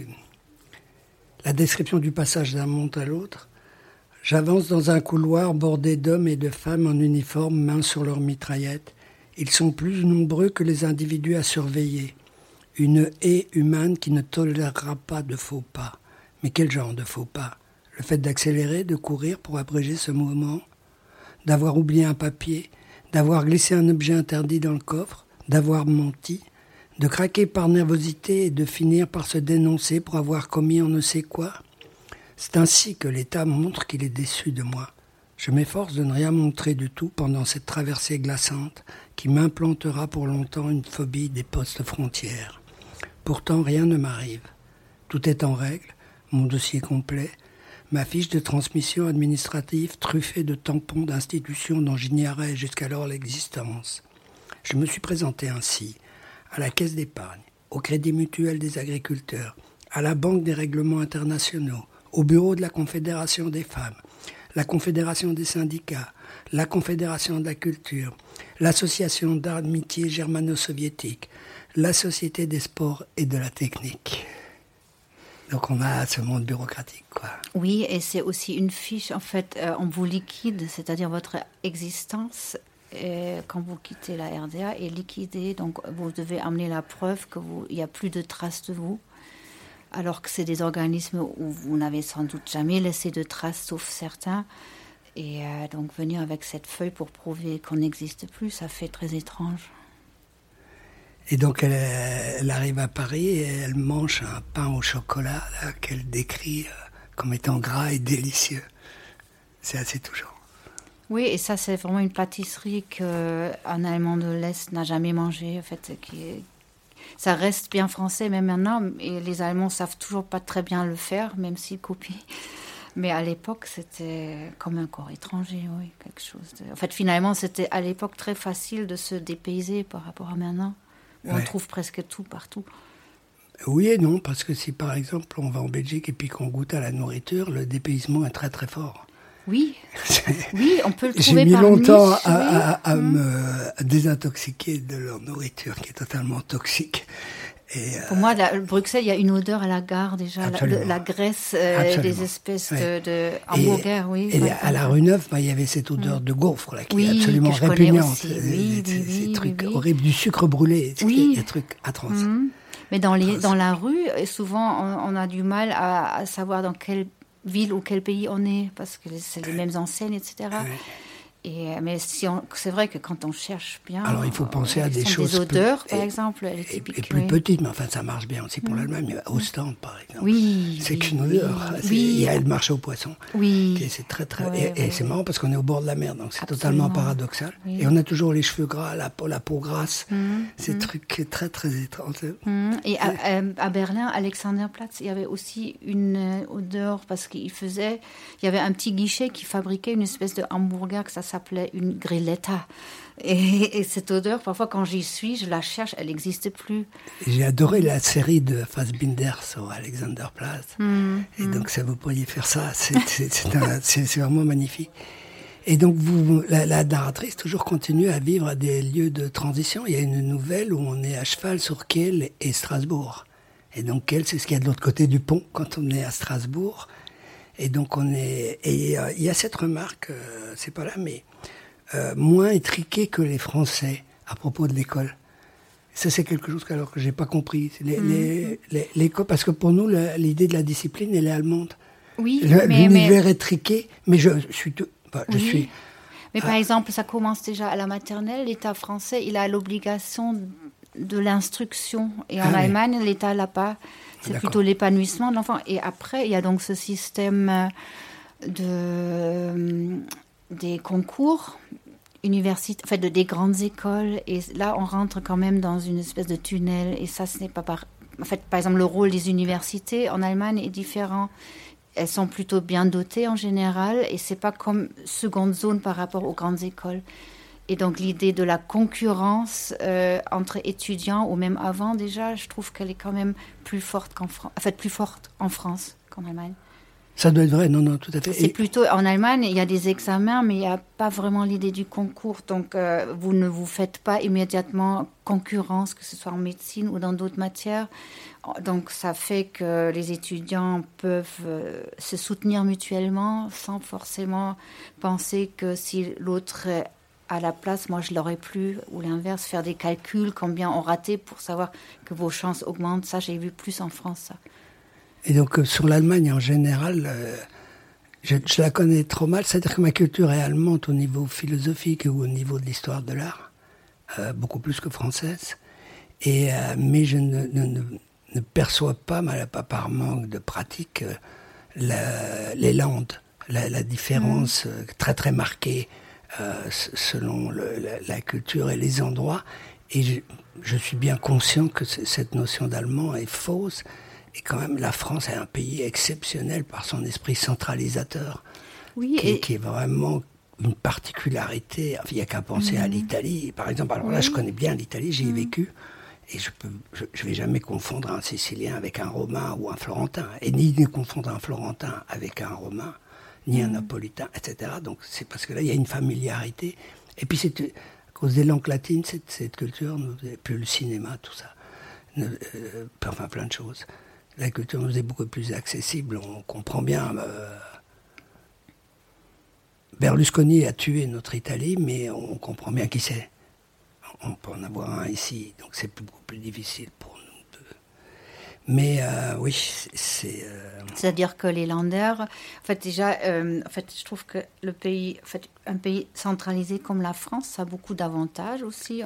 la description du passage d'un monde à l'autre. J'avance dans un couloir bordé d'hommes et de femmes en uniforme, mains sur leurs mitraillettes. Ils sont plus nombreux que les individus à surveiller. Une haie humaine qui ne tolérera pas de faux pas. Mais quel genre de faux pas ? Le fait d'accélérer, de courir pour abréger ce mouvement, d'avoir oublié un papier, d'avoir glissé un objet interdit dans le coffre, d'avoir menti, de craquer par nervosité et de finir par se dénoncer pour avoir commis on ne sait quoi. C'est ainsi que l'État montre qu'il est déçu de moi. Je m'efforce de ne rien montrer du tout pendant cette traversée glaçante qui m'implantera pour longtemps une phobie des postes frontières. Pourtant, rien ne m'arrive. Tout est en règle, mon dossier complet, ma fiche de transmission administrative truffée de tampons d'institutions dont j'ignorais jusqu'alors l'existence. Je me suis présenté ainsi à la Caisse d'épargne, au Crédit mutuel des agriculteurs, à la Banque des règlements internationaux, au bureau de la Confédération des femmes, la Confédération des syndicats, la Confédération de la culture, l'Association d'amitié germano-soviétique, la Société des sports et de la technique. Donc on a ce monde bureaucratique, quoi. Oui, et c'est aussi une fiche, en fait, on vous liquide, c'est-à-dire votre existence, quand vous quittez la RDA, est liquidée. Donc vous devez amener la preuve qu'il n'y a plus de traces de vous, alors que c'est des organismes où vous n'avez sans doute jamais laissé de traces, sauf certains. Et donc venir avec cette feuille pour prouver qu'on n'existe plus, ça fait très étrange. Et donc elle arrive à Paris et elle mange un pain au chocolat là, qu'elle décrit comme étant gras et délicieux. C'est assez touchant. Oui, et ça c'est vraiment une pâtisserie qu'un Allemand de l'Est n'a jamais mangé. En fait, ça reste bien français même maintenant, et les Allemands savent toujours pas très bien le faire, même s'ils copient. Mais à l'époque, c'était comme un corps étranger, oui, quelque chose. En fait, finalement, c'était à l'époque très facile de se dépayser par rapport à maintenant. On trouve presque tout partout. Oui et non, parce que si par exemple on va en Belgique et puis qu'on goûte à la nourriture, le dépaysement est très très fort. Oui, oui, on peut le trouver par J'ai mis longtemps niche, à me désintoxiquer de leur nourriture qui est totalement toxique. Et pour moi, Bruxelles, il y a une odeur à la gare déjà, la graisse, des espèces de hamburgers, oui. Et à la rue Neuve, il y avait cette odeur de gaufre là, qui est absolument répugnante. Ces trucs horribles, du sucre brûlé, des trucs atroces. Mais dans la rue, souvent, on a du mal à savoir dans quelle ville ou quel pays on est, parce que c'est les mêmes enseignes, etc. Mais c'est vrai que quand on cherche bien... Alors, il faut penser à des choses... Des odeurs, par exemple, typiques. Et plus petites, mais enfin, ça marche bien aussi pour l'Allemagne. Ostende, par exemple. Oui. C'est qu'une odeur. Il y a le marché aux poissons. Oui. C'est très, très... Et c'est marrant parce qu'on est au bord de la mer, donc c'est totalement paradoxal. Oui. Et on a toujours les cheveux gras, la peau grasse. Ces trucs très, très étranges. Et à Berlin, Alexanderplatz, il y avait aussi une odeur, parce qu'il y avait un petit guichet qui fabriquait une espèce de hamburger que ça s'appelait une grilletta. Et cette odeur, parfois quand j'y suis, je la cherche, elle n'existe plus. J'ai adoré la série de Fassbinder sur Alexanderplatz. Et donc ça, vous pourriez faire ça. C'est vraiment magnifique. Et donc la narratrice toujours continue à vivre à des lieux de transition. Il y a une nouvelle où on est à cheval sur Kiel et Strasbourg. Et donc Kiel, c'est ce qu'il y a de l'autre côté du pont quand on est à Strasbourg. Et donc il y a cette remarque, c'est pas là, mais moins étriqué que les Français à propos de l'école. Ça, c'est quelque chose que j'ai pas compris. L'école, parce que pour nous, l'idée de la discipline, elle est allemande. Oui, l'univers est triqué, mais je suis. Mais par exemple, ça commence déjà à la maternelle. L'État français, il a l'obligation de l'instruction, et en Allemagne, l'État l'a pas. C'est plutôt l'épanouissement de l'enfant. Et après, il y a donc ce système des concours universitaires, en fait, des grandes écoles. Et là, on rentre quand même dans une espèce de tunnel. Et ça, ce n'est pas En fait, par exemple, le rôle des universités en Allemagne est différent. Elles sont plutôt bien dotées en général. Et c'est pas comme seconde zone par rapport aux grandes écoles. Et donc, l'idée de la concurrence entre étudiants, ou même avant déjà, je trouve qu'elle est quand même plus forte qu'en France. En fait, plus forte en France qu'en Allemagne. Ça doit être vrai, non, non, tout à fait. C'est plutôt, en Allemagne, il y a des examens, mais il n'y a pas vraiment l'idée du concours. Donc, vous ne vous faites pas immédiatement concurrence, que ce soit en médecine ou dans d'autres matières. Donc, ça fait que les étudiants peuvent se soutenir mutuellement sans forcément penser que si l'autre est à la place, moi, je l'aurais plus, ou l'inverse, faire des calculs, combien on raté pour savoir que vos chances augmentent. Ça, j'ai vu plus en France, ça. Et donc, sur l'Allemagne en général, je la connais trop mal. C'est-à-dire que ma culture est allemande au niveau philosophique ou au niveau de l'histoire de l'art, beaucoup plus que française. Mais je ne perçois pas, par manque de pratique, les landes, la différence très très marquée selon la culture et les endroits. Et je suis bien conscient que cette notion d'allemand est fausse. Et quand même, la France est un pays exceptionnel par son esprit centralisateur, Oui, qui est vraiment une particularité. Enfin, il n'y a qu'à penser à l'Italie, par exemple. Alors là, je connais bien l'Italie, j'y ai vécu. Et je vais jamais confondre un Sicilien avec un Romain ou un Florentin. Et ni confondre un Florentin avec un Romain, ni un Napolitain, etc. Donc c'est parce que là, il y a une familiarité. Et puis c'est à cause des langues latines, cette culture, puis le cinéma, tout ça. Enfin, plein de choses. La culture nous est beaucoup plus accessible. On comprend bien. Berlusconi a tué notre Italie, mais on comprend bien qui c'est. On peut en avoir un ici, donc c'est beaucoup plus difficile pour nous. Mais oui, c'est. C'est-à-dire que les Länder, en fait déjà, en fait, je trouve que le pays, en fait, un pays centralisé comme la France, ça a beaucoup d'avantages aussi.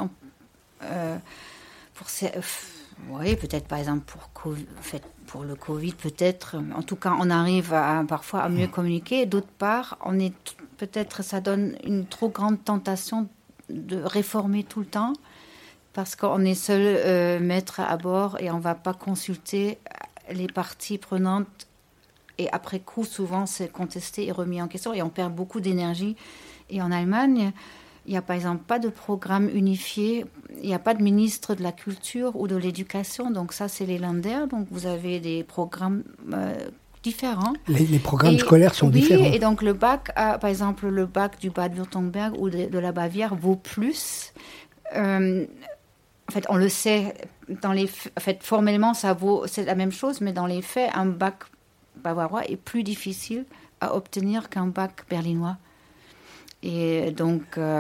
Oui, peut-être par exemple pour le Covid, peut-être. En tout cas, on arrive parfois à mieux communiquer. D'autre part, peut-être ça donne une trop grande tentation de réformer tout le temps parce qu'on est seul maître à bord et on ne va pas consulter les parties prenantes. Et après coup, souvent, c'est contesté et remis en question et on perd beaucoup d'énergie. Et en Allemagne, il n'y a par exemple pas de programme unifié, il n'y a pas de ministre de la culture ou de l'éducation, donc ça c'est les Länder, donc vous avez des programmes différents. Les programmes scolaires sont différents. Oui, et donc le bac, par exemple le bac du Bade-Württemberg ou de la Bavière vaut plus. En fait, on le sait, en fait, formellement c'est la même chose, mais dans les faits, un bac bavarois est plus difficile à obtenir qu'un bac berlinois. Et donc,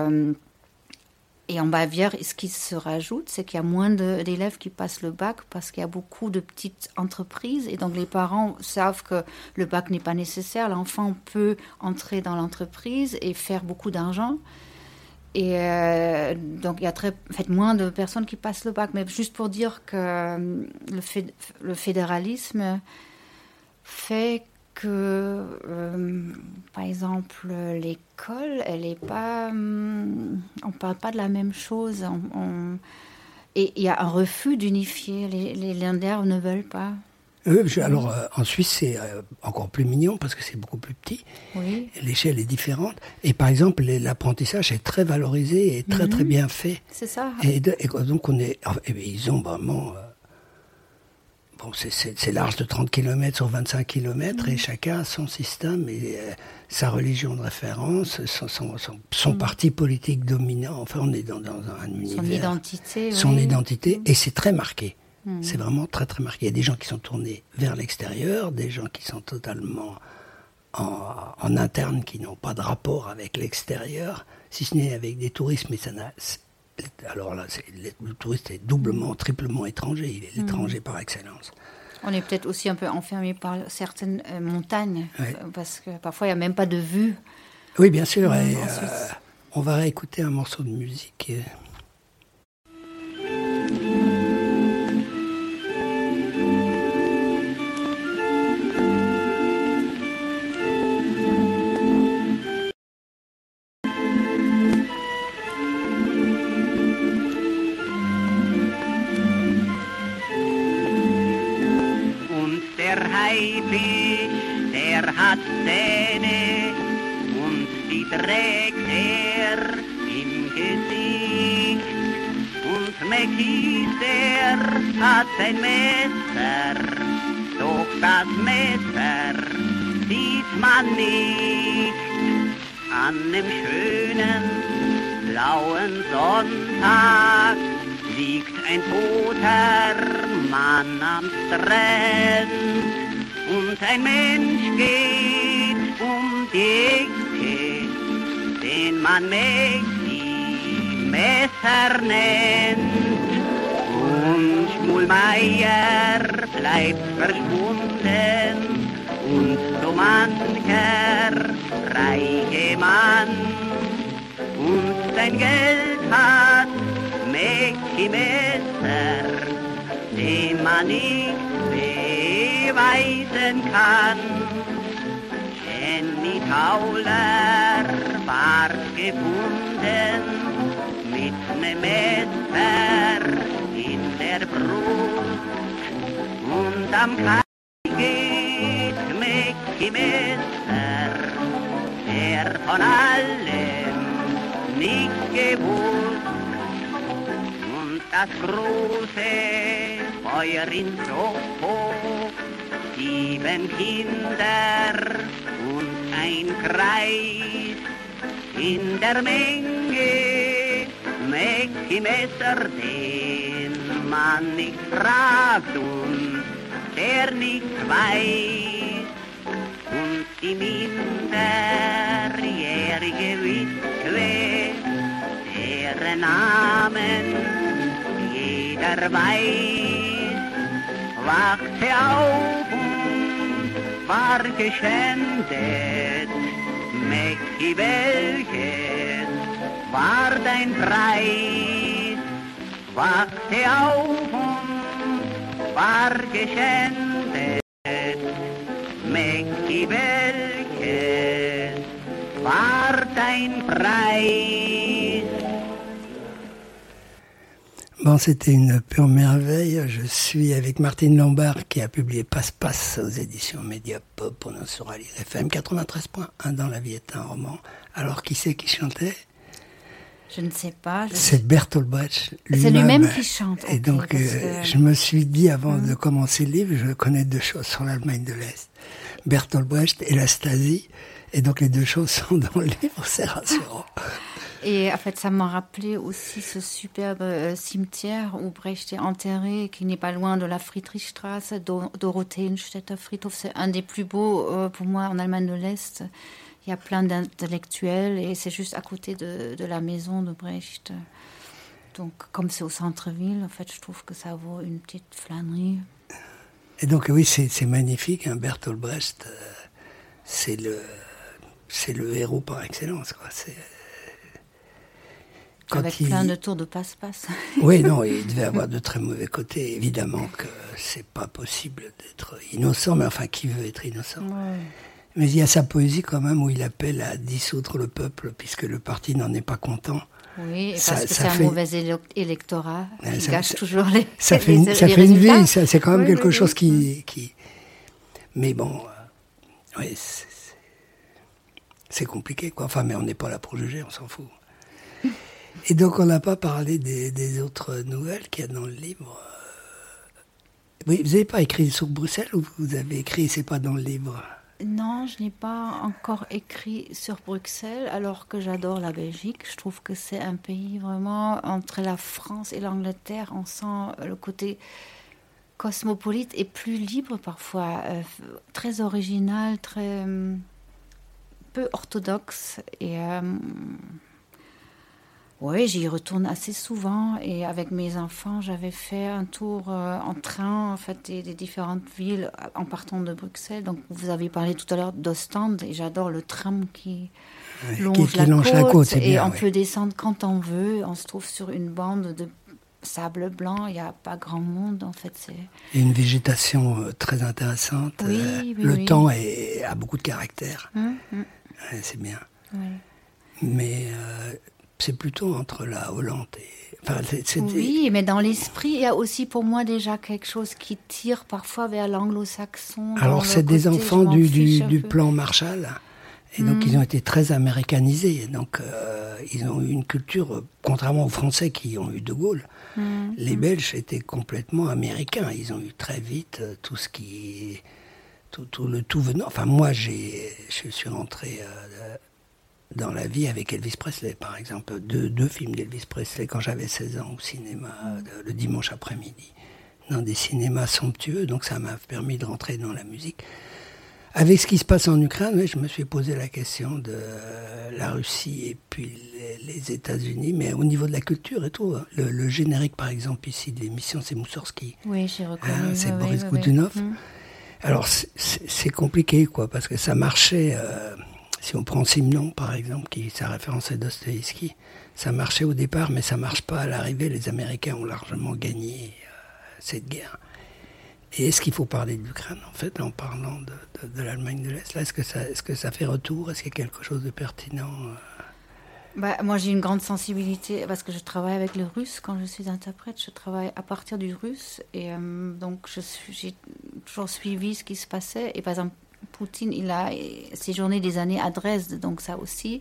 et en Bavière, ce qui se rajoute, c'est qu'il y a moins d'élèves qui passent le bac parce qu'il y a beaucoup de petites entreprises. Et donc, les parents savent que le bac n'est pas nécessaire. L'enfant peut entrer dans l'entreprise et faire beaucoup d'argent. Et donc, il y a en fait, moins de personnes qui passent le bac. Mais juste pour dire que le fédéralisme fait que, par exemple, l'école, elle est pas... on parle pas de la même chose. Et il y a un refus d'unifier. Les Länder ne veulent pas. Alors, en Suisse, c'est encore plus mignon parce que c'est beaucoup plus petit. Oui. L'échelle est différente. Et par exemple, l'apprentissage est très valorisé et très, très bien fait. C'est ça. Et donc, ils ont vraiment... Bon, c'est large de 30 km sur 25 km et chacun a son système et sa religion de référence, son parti politique dominant. Enfin, on est dans un univers. Son identité. Son identité, et c'est très marqué. C'est vraiment très, très marqué. Il y a des gens qui sont tournés vers l'extérieur, des gens qui sont totalement en interne, qui n'ont pas de rapport avec l'extérieur, si ce n'est avec des touristes, mais ça n'a... Alors là, le touriste est doublement, triplement étranger. Il est l'étranger par excellence. On est peut-être aussi un peu enfermé par certaines montagnes, Ouais. parce que parfois il n'y a même pas de vue. Oui, bien sûr. Et, en Suisse. on va réécouter un morceau de musique. trägt im Gesicht. Und Mekisser hat ein Messer, doch das Messer sieht man nicht. An dem schönen blauen Sonntag liegt ein toter Mann am Strand. Und ein Mensch geht die Ecke, den man Messer nennt. Und Schmulmeier bleibt verschwunden und so mancher reiche Mann. Und sein Geld hat Messer, den man nicht beweisen kann. Jenny Tauler ward gefunden mit nem Messer in der Brust. Und am Kai geht Messer, der von allem nicht gewusst. Und das große Feuer in Soho, 7 Kinder und ein Kreis. In der Menge Messer, den man nicht fragt und der nicht weiß. Und die minderjährige Witwe, deren Namen jeder weiß, wachte auf und war geschändet. Mäcki, welches war dein Preis? Wachte auf und war geschändet. Mäcki, welches war dein Preis? Bon, c'était une pure merveille. Je suis avec Martine Lombard qui a publié Passe-Passe aux éditions Mediapop. On en saura lire FM 93.1 dans La vie est un roman. Alors, qui c'est qui chantait? Je ne sais pas. C'est Bertolt Brecht lui-même. C'est lui-même qui chante. Et donc, je me suis dit, avant de commencer le livre, je connais 2 choses sur l'Allemagne de l'Est. Bertolt Brecht et la Stasi. Et donc, les 2 choses sont dans le livre, c'est rassurant. Et en fait, ça m'a rappelé aussi ce superbe cimetière où Brecht est enterré, qui n'est pas loin de la Friedrichstraße, Dorotheenstädter Friedhof. C'est un des plus beaux, pour moi, en Allemagne de l'Est. Il y a plein d'intellectuels et c'est juste à côté de la maison de Brecht. Donc, comme c'est au centre-ville, en fait, je trouve que ça vaut une petite flânerie. Et donc, oui, c'est magnifique. Hein, Bertolt Brecht, c'est le héros par excellence, quoi. Avec plein de tours de passe-passe. Oui, non, il devait avoir de très mauvais côtés. Évidemment que c'est pas possible d'être innocent, mais enfin, qui veut être innocent? Ouais. Mais il y a sa poésie quand même où il appelle à dissoudre le peuple puisque le parti n'en est pas content. Oui, parce que c'est un mauvais électorat. Il gâche toujours les ça fait une vie, c'est quand même quelque chose qui... Mais bon, oui, c'est compliqué, quoi. Enfin, mais on n'est pas là pour juger, on s'en fout. Et donc, on n'a pas parlé des autres nouvelles qu'il y a dans le livre. Oui, vous n'avez pas écrit sur Bruxelles ou vous avez écrit, c'est pas dans le livre? Non, je n'ai pas encore écrit sur Bruxelles, alors que j'adore la Belgique. Je trouve que c'est un pays vraiment, entre la France et l'Angleterre, on sent le côté cosmopolite et plus libre parfois, très original, très peu orthodoxe. Et oui, j'y retourne assez souvent. Et avec mes enfants, j'avais fait un tour en train, en fait, des différentes villes en partant de Bruxelles. Donc, vous avez parlé tout à l'heure d'Ostende, et j'adore le tram qui longe la côte. Et bien, on peut descendre quand on veut. On se trouve sur une bande de sable blanc. Il n'y a pas grand monde, en fait. Il y a une végétation très intéressante. Le temps a beaucoup de caractère. Ouais, c'est bien. Oui. Mais... c'est plutôt entre la Hollande et... Enfin, oui, mais dans l'esprit, il y a aussi pour moi déjà quelque chose qui tire parfois vers l'anglo-saxon. Alors, c'est des enfants du plan Marshall. Et donc, ils ont été très américanisés. Donc, ils ont eu une culture, contrairement aux Français qui ont eu De Gaulle, les Belges étaient complètement américains. Ils ont eu très vite tout ce qui... Tout le tout venant. Enfin, moi, je suis rentré dans la vie avec Elvis Presley, par exemple. Deux films d'Elvis Presley quand j'avais 16 ans au cinéma, le dimanche après-midi, dans des cinémas somptueux. Donc, ça m'a permis de rentrer dans la musique. Avec ce qui se passe en Ukraine, oui, je me suis posé la question de la Russie et puis les États-Unis, mais au niveau de la culture et tout. Le générique, par exemple, ici, de l'émission, c'est Moussorski. Oui, j'ai reconnu. C'est Boris Godunov. Alors, c'est compliqué, quoi, parce que ça marchait... si on prend Simon, par exemple, qui sa référence à Dostoïevski, ça marchait au départ, mais ça marche pas à l'arrivée. Les Américains ont largement gagné cette guerre. Et est-ce qu'il faut parler de l'Ukraine, en fait, en parlant de l'Allemagne de l'Est? Là, est-ce que ça fait retour? Est-ce qu'il y a quelque chose de pertinent? Moi, j'ai une grande sensibilité parce que je travaille avec le russe. Quand je suis interprète, je travaille à partir du russe. Et donc, j'ai toujours suivi ce qui se passait. Et par exemple, Poutine, il a séjourné des années à Dresde, donc ça aussi.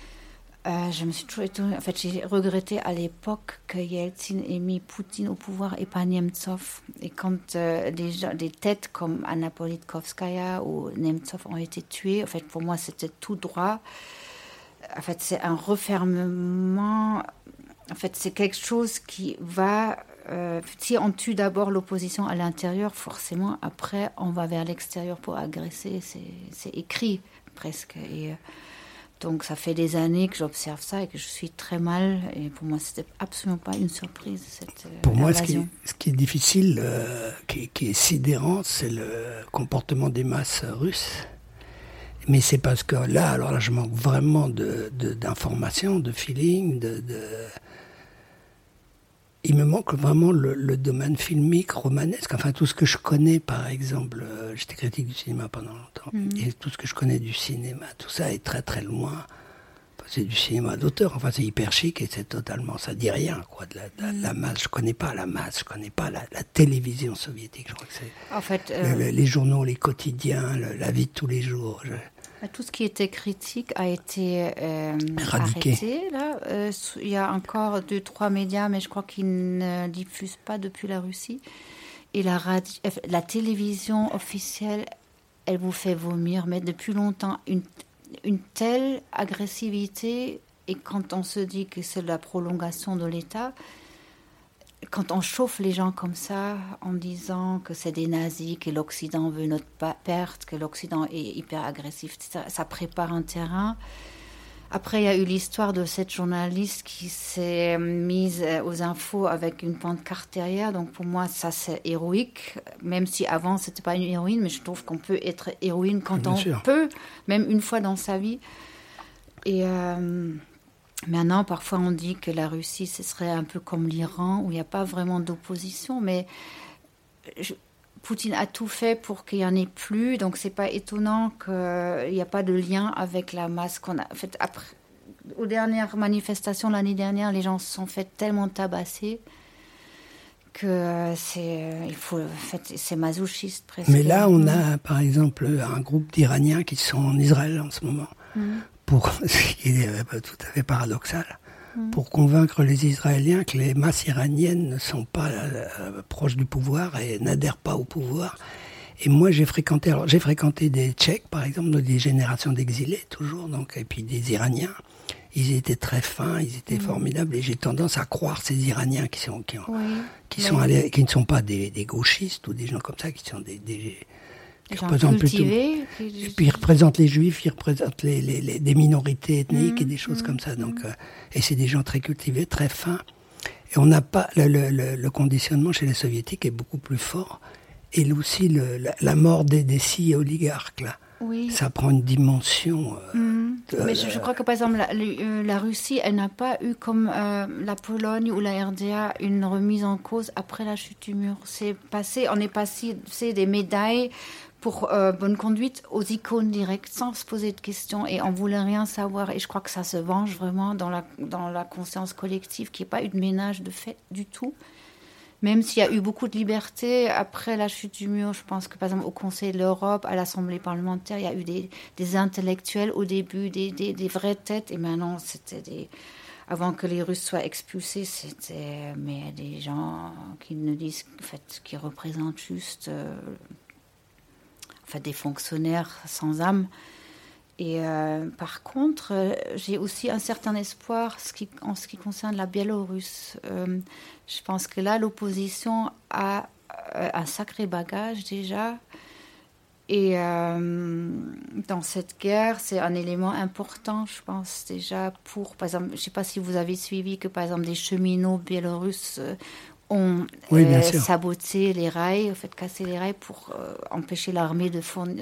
Je me suis toujours étonnée. En fait, j'ai regretté à l'époque que Yeltsin ait mis Poutine au pouvoir et pas Nemtsov. Et quand des têtes comme Anna Politkovskaya ou Nemtsov ont été tuées, en fait, pour moi, c'était tout droit. En fait, c'est un refermement. En fait, c'est quelque chose qui va... si on tue d'abord l'opposition à l'intérieur, forcément, après, on va vers l'extérieur pour agresser. C'est écrit, presque. Et... donc, ça fait des années que j'observe ça et que je suis très mal. Et pour moi, c'était absolument pas une surprise, cette Pour moi, ce invasion. qui est difficile, qui est sidérant, c'est le comportement des masses russes. Mais c'est parce que là, je manque vraiment d'informations, de feeling, il me manque vraiment le domaine filmique, romanesque. Enfin, tout ce que je connais, par exemple, j'étais critique du cinéma pendant longtemps, et tout ce que je connais du cinéma, tout ça est très très loin. Enfin, c'est du cinéma d'auteur, enfin c'est hyper chic et c'est totalement, ça dit rien, quoi, de la masse. Je connais pas la masse, je connais pas la télévision soviétique, je crois que c'est... En fait, les journaux, les quotidiens, la vie de tous les jours. tout ce qui était critique a été Éradiqué. arrêté. Là. Il y a encore 2-3 médias, mais je crois qu'ils ne diffusent pas depuis la Russie. Et la télévision officielle, elle vous fait vomir. Mais depuis longtemps, une telle agressivité, et quand on se dit que c'est la prolongation de l'État, quand on chauffe les gens comme ça, en disant que c'est des nazis, que l'Occident veut notre perte, que l'Occident est hyper agressif, ça prépare un terrain. Après, il y a eu l'histoire de cette journaliste qui s'est mise aux infos avec une pancarte derrière. Donc pour moi, ça c'est héroïque, même si avant c'était pas une héroïne, mais je trouve qu'on peut être héroïne quand Bien on sûr. peut, même une fois dans sa vie. Et maintenant, parfois, on dit que la Russie, ce serait un peu comme l'Iran, où il n'y a pas vraiment d'opposition, mais Poutine a tout fait pour qu'il n'y en ait plus, donc c'est pas étonnant qu'il n'y a pas de lien avec la masse qu'on a. En fait, après, aux dernières manifestations l'année dernière, les gens se sont fait tellement tabasser que c'est masochiste presque. Mais là, on a, par exemple, un groupe d'Iraniens qui sont en Israël en ce moment, ce qui est tout à fait paradoxal, pour convaincre les Israéliens que les masses iraniennes ne sont pas proches du pouvoir et n'adhèrent pas au pouvoir. Et moi, j'ai fréquenté des Tchèques, par exemple, des générations d'exilés, toujours, donc, et puis des Iraniens. Ils étaient très fins, ils étaient formidables, et j'ai tendance à croire ces Iraniens qui ne sont pas des gauchistes ou des gens comme ça, qui sont qui représentent plutôt. Et puis ils représentent les Juifs, ils représentent des minorités ethniques et des choses comme ça. Donc, et c'est des gens très cultivés, très fins. Et on n'a pas le conditionnement chez les Soviétiques est beaucoup plus fort. Et aussi la mort des six oligarques là. Oui. Ça prend une dimension. Mais je crois que par exemple la Russie, elle n'a pas eu comme la Pologne ou la RDA une remise en cause après la chute du mur. On est passé des médailles pour bonne conduite aux icônes directes sans se poser de questions et on voulait rien savoir. Et je crois que ça se venge vraiment dans la conscience collective, qu'il n'y ait pas eu de ménage de fait du tout. Même s'il y a eu beaucoup de liberté, après la chute du mur, je pense que par exemple au Conseil de l'Europe, à l'Assemblée parlementaire, il y a eu des intellectuels au début, des vraies têtes, et maintenant c'était avant que les Russes soient expulsés, c'était mais des gens qui ne disent, en fait, qui représentent juste des fonctionnaires sans âme. Et par contre, j'ai aussi un certain espoir en ce qui concerne la Biélorusse. Je pense que là, l'opposition a un sacré bagage déjà. Et dans cette guerre, c'est un élément important, je pense, déjà pour... Par exemple, je ne sais pas si vous avez suivi que, par exemple, des cheminots biélorusses ont saboté les rails, cassé les rails pour empêcher l'armée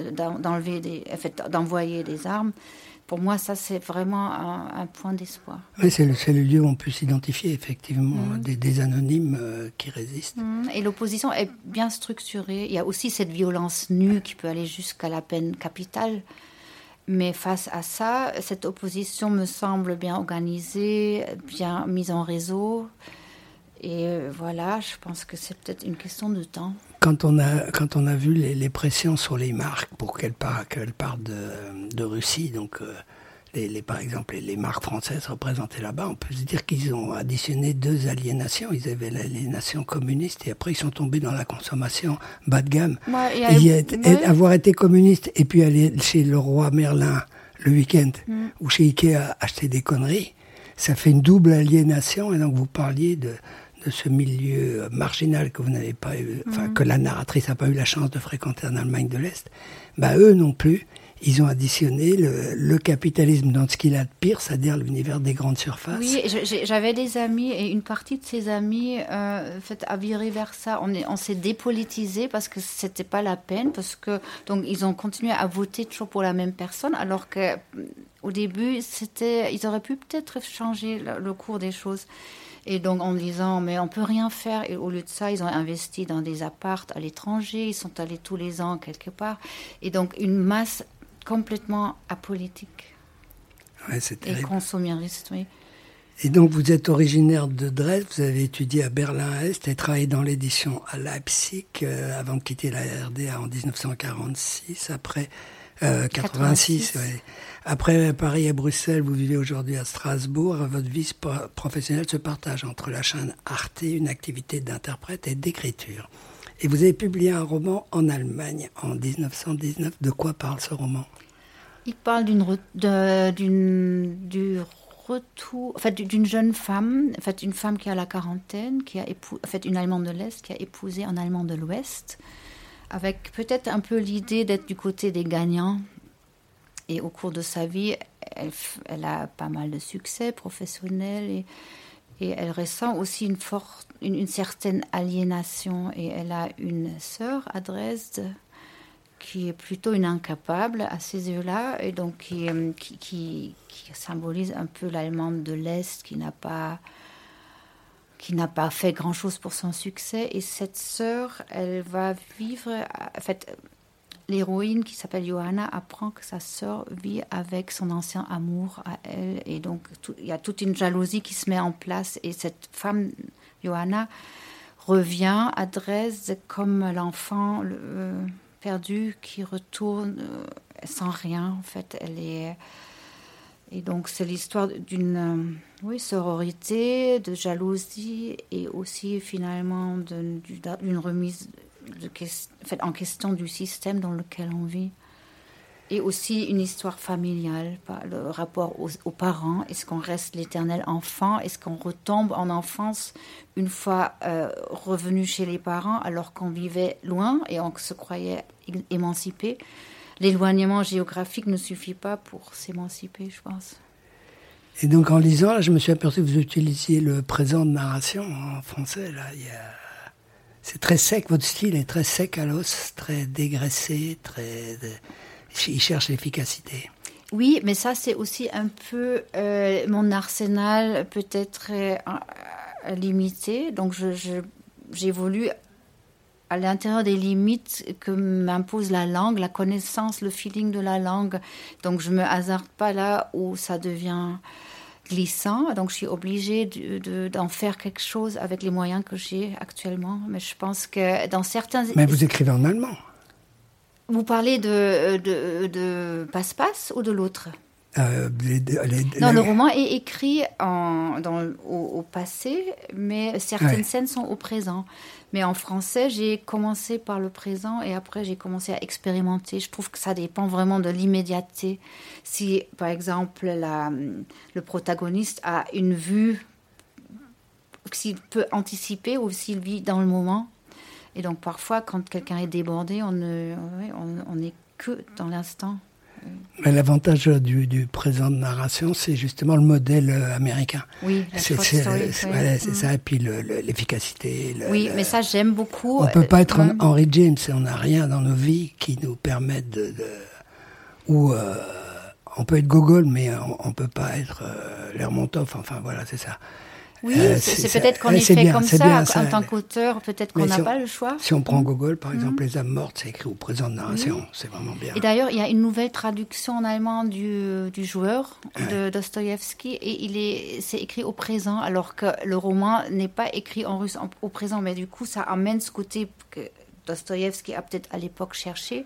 d'envoyer des armes. Pour moi, ça, c'est vraiment un point d'espoir. Oui, c'est le lieu où on peut s'identifier, effectivement, des anonymes qui résistent. Et l'opposition est bien structurée. Il y a aussi cette violence nue qui peut aller jusqu'à la peine capitale. Mais face à ça, cette opposition me semble bien organisée, bien mise en réseau. Et voilà, je pense que c'est peut-être une question de temps. Quand on a vu les pressions sur les marques pour qu'elles partent de Russie, donc par exemple les marques françaises représentées là-bas, on peut se dire qu'ils ont additionné 2 aliénations. Ils avaient l'aliénation communiste et après ils sont tombés dans la consommation bas de gamme. Avoir été communiste et puis aller chez le roi Merlin le week-end ou chez Ikea acheter des conneries, ça fait une double aliénation. Et donc vous parliez de ce milieu marginal que vous n'avez pas eu, que la narratrice n'a pas eu la chance de fréquenter en Allemagne de l'Est. Eux non plus, ils ont additionné le capitalisme dans ce qu'il a de pire, c'est-à-dire l'univers des grandes surfaces. Oui, j'avais des amis et une partie de ces amis a viré vers ça. On s'est dépolitisé parce que c'était pas la peine, parce que donc ils ont continué à voter toujours pour la même personne, alors que au début ils auraient pu peut-être changer le cours des choses. Et donc en disant mais on peut rien faire, et au lieu de ça ils ont investi dans des appartes à l'étranger, ils sont allés tous les ans quelque part, et donc une masse complètement apolitique. Ouais, c'est terrible. Et consumériste, oui. Et donc vous êtes originaire de Dresde, vous avez étudié à Berlin-Est et travaillé dans l'édition à Leipzig avant de quitter la RDA en 1946, après 86. Ouais. Après Paris et Bruxelles, vous vivez aujourd'hui à Strasbourg. Votre vie professionnelle se partage entre la chaîne Arte, une activité d'interprète et d'écriture. Et vous avez publié un roman en Allemagne en 1919. De quoi parle ce roman ? Il parle du retour, d'une jeune femme, une femme qui a la quarantaine, qui a une Allemande de l'Est qui a épousé un Allemand de l'Ouest, avec peut-être un peu l'idée d'être du côté des gagnants. Et au cours de sa vie, elle a pas mal de succès professionnel et elle ressent aussi une certaine aliénation. Et elle a une sœur à Dresde qui est plutôt une incapable à ces yeux-là, et donc qui symbolise un peu l'Allemande de l'Est qui n'a pas fait grand-chose pour son succès. Et cette sœur, elle va vivre... L'héroïne qui s'appelle Johanna apprend que sa sœur vit avec son ancien amour à elle, et donc il y a toute une jalousie qui se met en place, et cette femme, Johanna, revient à Dresde comme l'enfant perdu qui retourne sans rien, en fait. Et donc c'est l'histoire d'une sororité, de jalousie, et aussi finalement d'une remise en question du système dans lequel on vit. Et aussi une histoire familiale, le rapport aux parents. Est-ce qu'on reste l'éternel enfant ? Est-ce qu'on retombe en enfance une fois revenu chez les parents alors qu'on vivait loin et on se croyait émancipé ? L'éloignement géographique ne suffit pas pour s'émanciper, je pense. Et donc en lisant, là, je me suis aperçu que vous utilisiez le présent de narration en français. Là, c'est très sec, votre style est très sec à l'os, très dégraissé, il cherche l'efficacité. Oui, mais ça c'est aussi un peu mon arsenal peut-être limité, donc j'évolue à l'intérieur des limites que m'impose la langue, la connaissance, le feeling de la langue, donc je me hasarde pas là où ça devient glissant, donc je suis obligée d'en faire quelque chose avec les moyens que j'ai actuellement. Mais je pense que dans certains... Mais vous écrivez en allemand. Vous parlez de Passe-Passe ou de l'autre? Non, le roman est écrit au passé, mais certaines scènes sont au présent. Mais en français, j'ai commencé par le présent et après j'ai commencé à expérimenter. Je trouve que ça dépend vraiment de l'immédiateté. Si, par exemple, le protagoniste a une vue, s'il peut anticiper ou s'il vit dans le moment. Et donc parfois, quand quelqu'un est débordé, on n'est que dans l'instant. Mais l'avantage du présent de narration, c'est justement le modèle américain. Oui, c'est ça, et puis l'efficacité. Oui, mais ça, j'aime beaucoup. On ne peut pas être Henry James, on n'a rien dans nos vies qui nous permette ou on peut être Gogol, mais on ne peut pas être Lermontov, enfin voilà, c'est ça. Oui, c'est peut-être qu'on est fait comme ça, en tant qu'auteur, peut-être qu'on n'a pas le choix. Si on prend Gogol, par exemple, Les âmes mortes, c'est écrit au présent de narration, c'est vraiment bien. Et d'ailleurs, il y a une nouvelle traduction en allemand du joueur de Dostoïevski, et c'est écrit au présent, alors que le roman n'est pas écrit en russe au présent, mais du coup, ça amène ce côté que Dostoïevski a peut-être à l'époque cherché,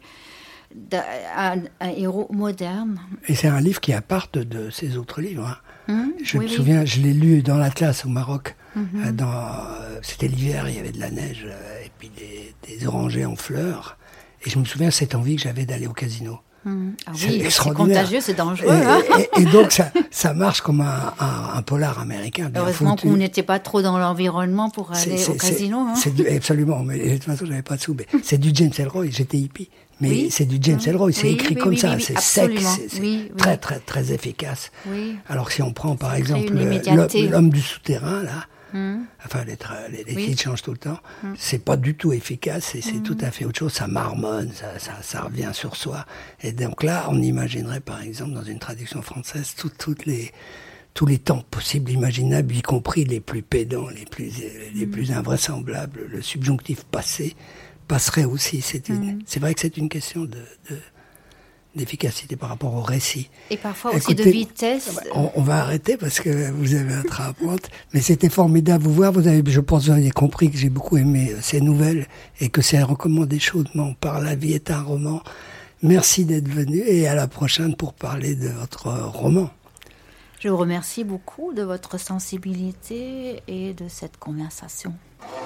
un héros moderne. Et c'est un livre qui aparte de ses autres livres, hein. Je me souviens, je l'ai lu dans l'Atlas au Maroc. C'était l'hiver, il y avait de la neige et puis des orangers en fleurs. Et je me souviens de cette envie que j'avais d'aller au casino. Ah oui, c'est contagieux, c'est dangereux. Et donc ça marche comme un polar américain. Heureusement qu'on n'était pas trop dans l'environnement pour aller au casino. Absolument, mais de toute façon, j'avais pas de sous. C'est du James Ellroy, j'étais hippie. Mais c'est du James Ellroy, c'est écrit comme ça, c'est sec, c'est très, très, très efficace. Oui. Alors que si on prend par exemple l'homme du souterrain, là, enfin les titres changent tout le temps, c'est pas du tout efficace, c'est tout à fait autre chose, ça marmonne, ça revient sur soi. Et donc là, on imaginerait par exemple dans une traduction française tous les temps possibles, imaginables, y compris les plus pédants, les plus invraisemblables, le subjonctif passé passerait aussi. C'est vrai que c'est une question d'efficacité par rapport au récit. Et parfois aussi de vitesse. On va arrêter parce que vous avez un train à prendre, mais c'était formidable vous voir. Je pense que vous avez compris que j'ai beaucoup aimé ces nouvelles et que c'est recommandé chaudement par La vie est un roman. Merci d'être venu et à la prochaine pour parler de votre roman. Je vous remercie beaucoup de votre sensibilité et de cette conversation.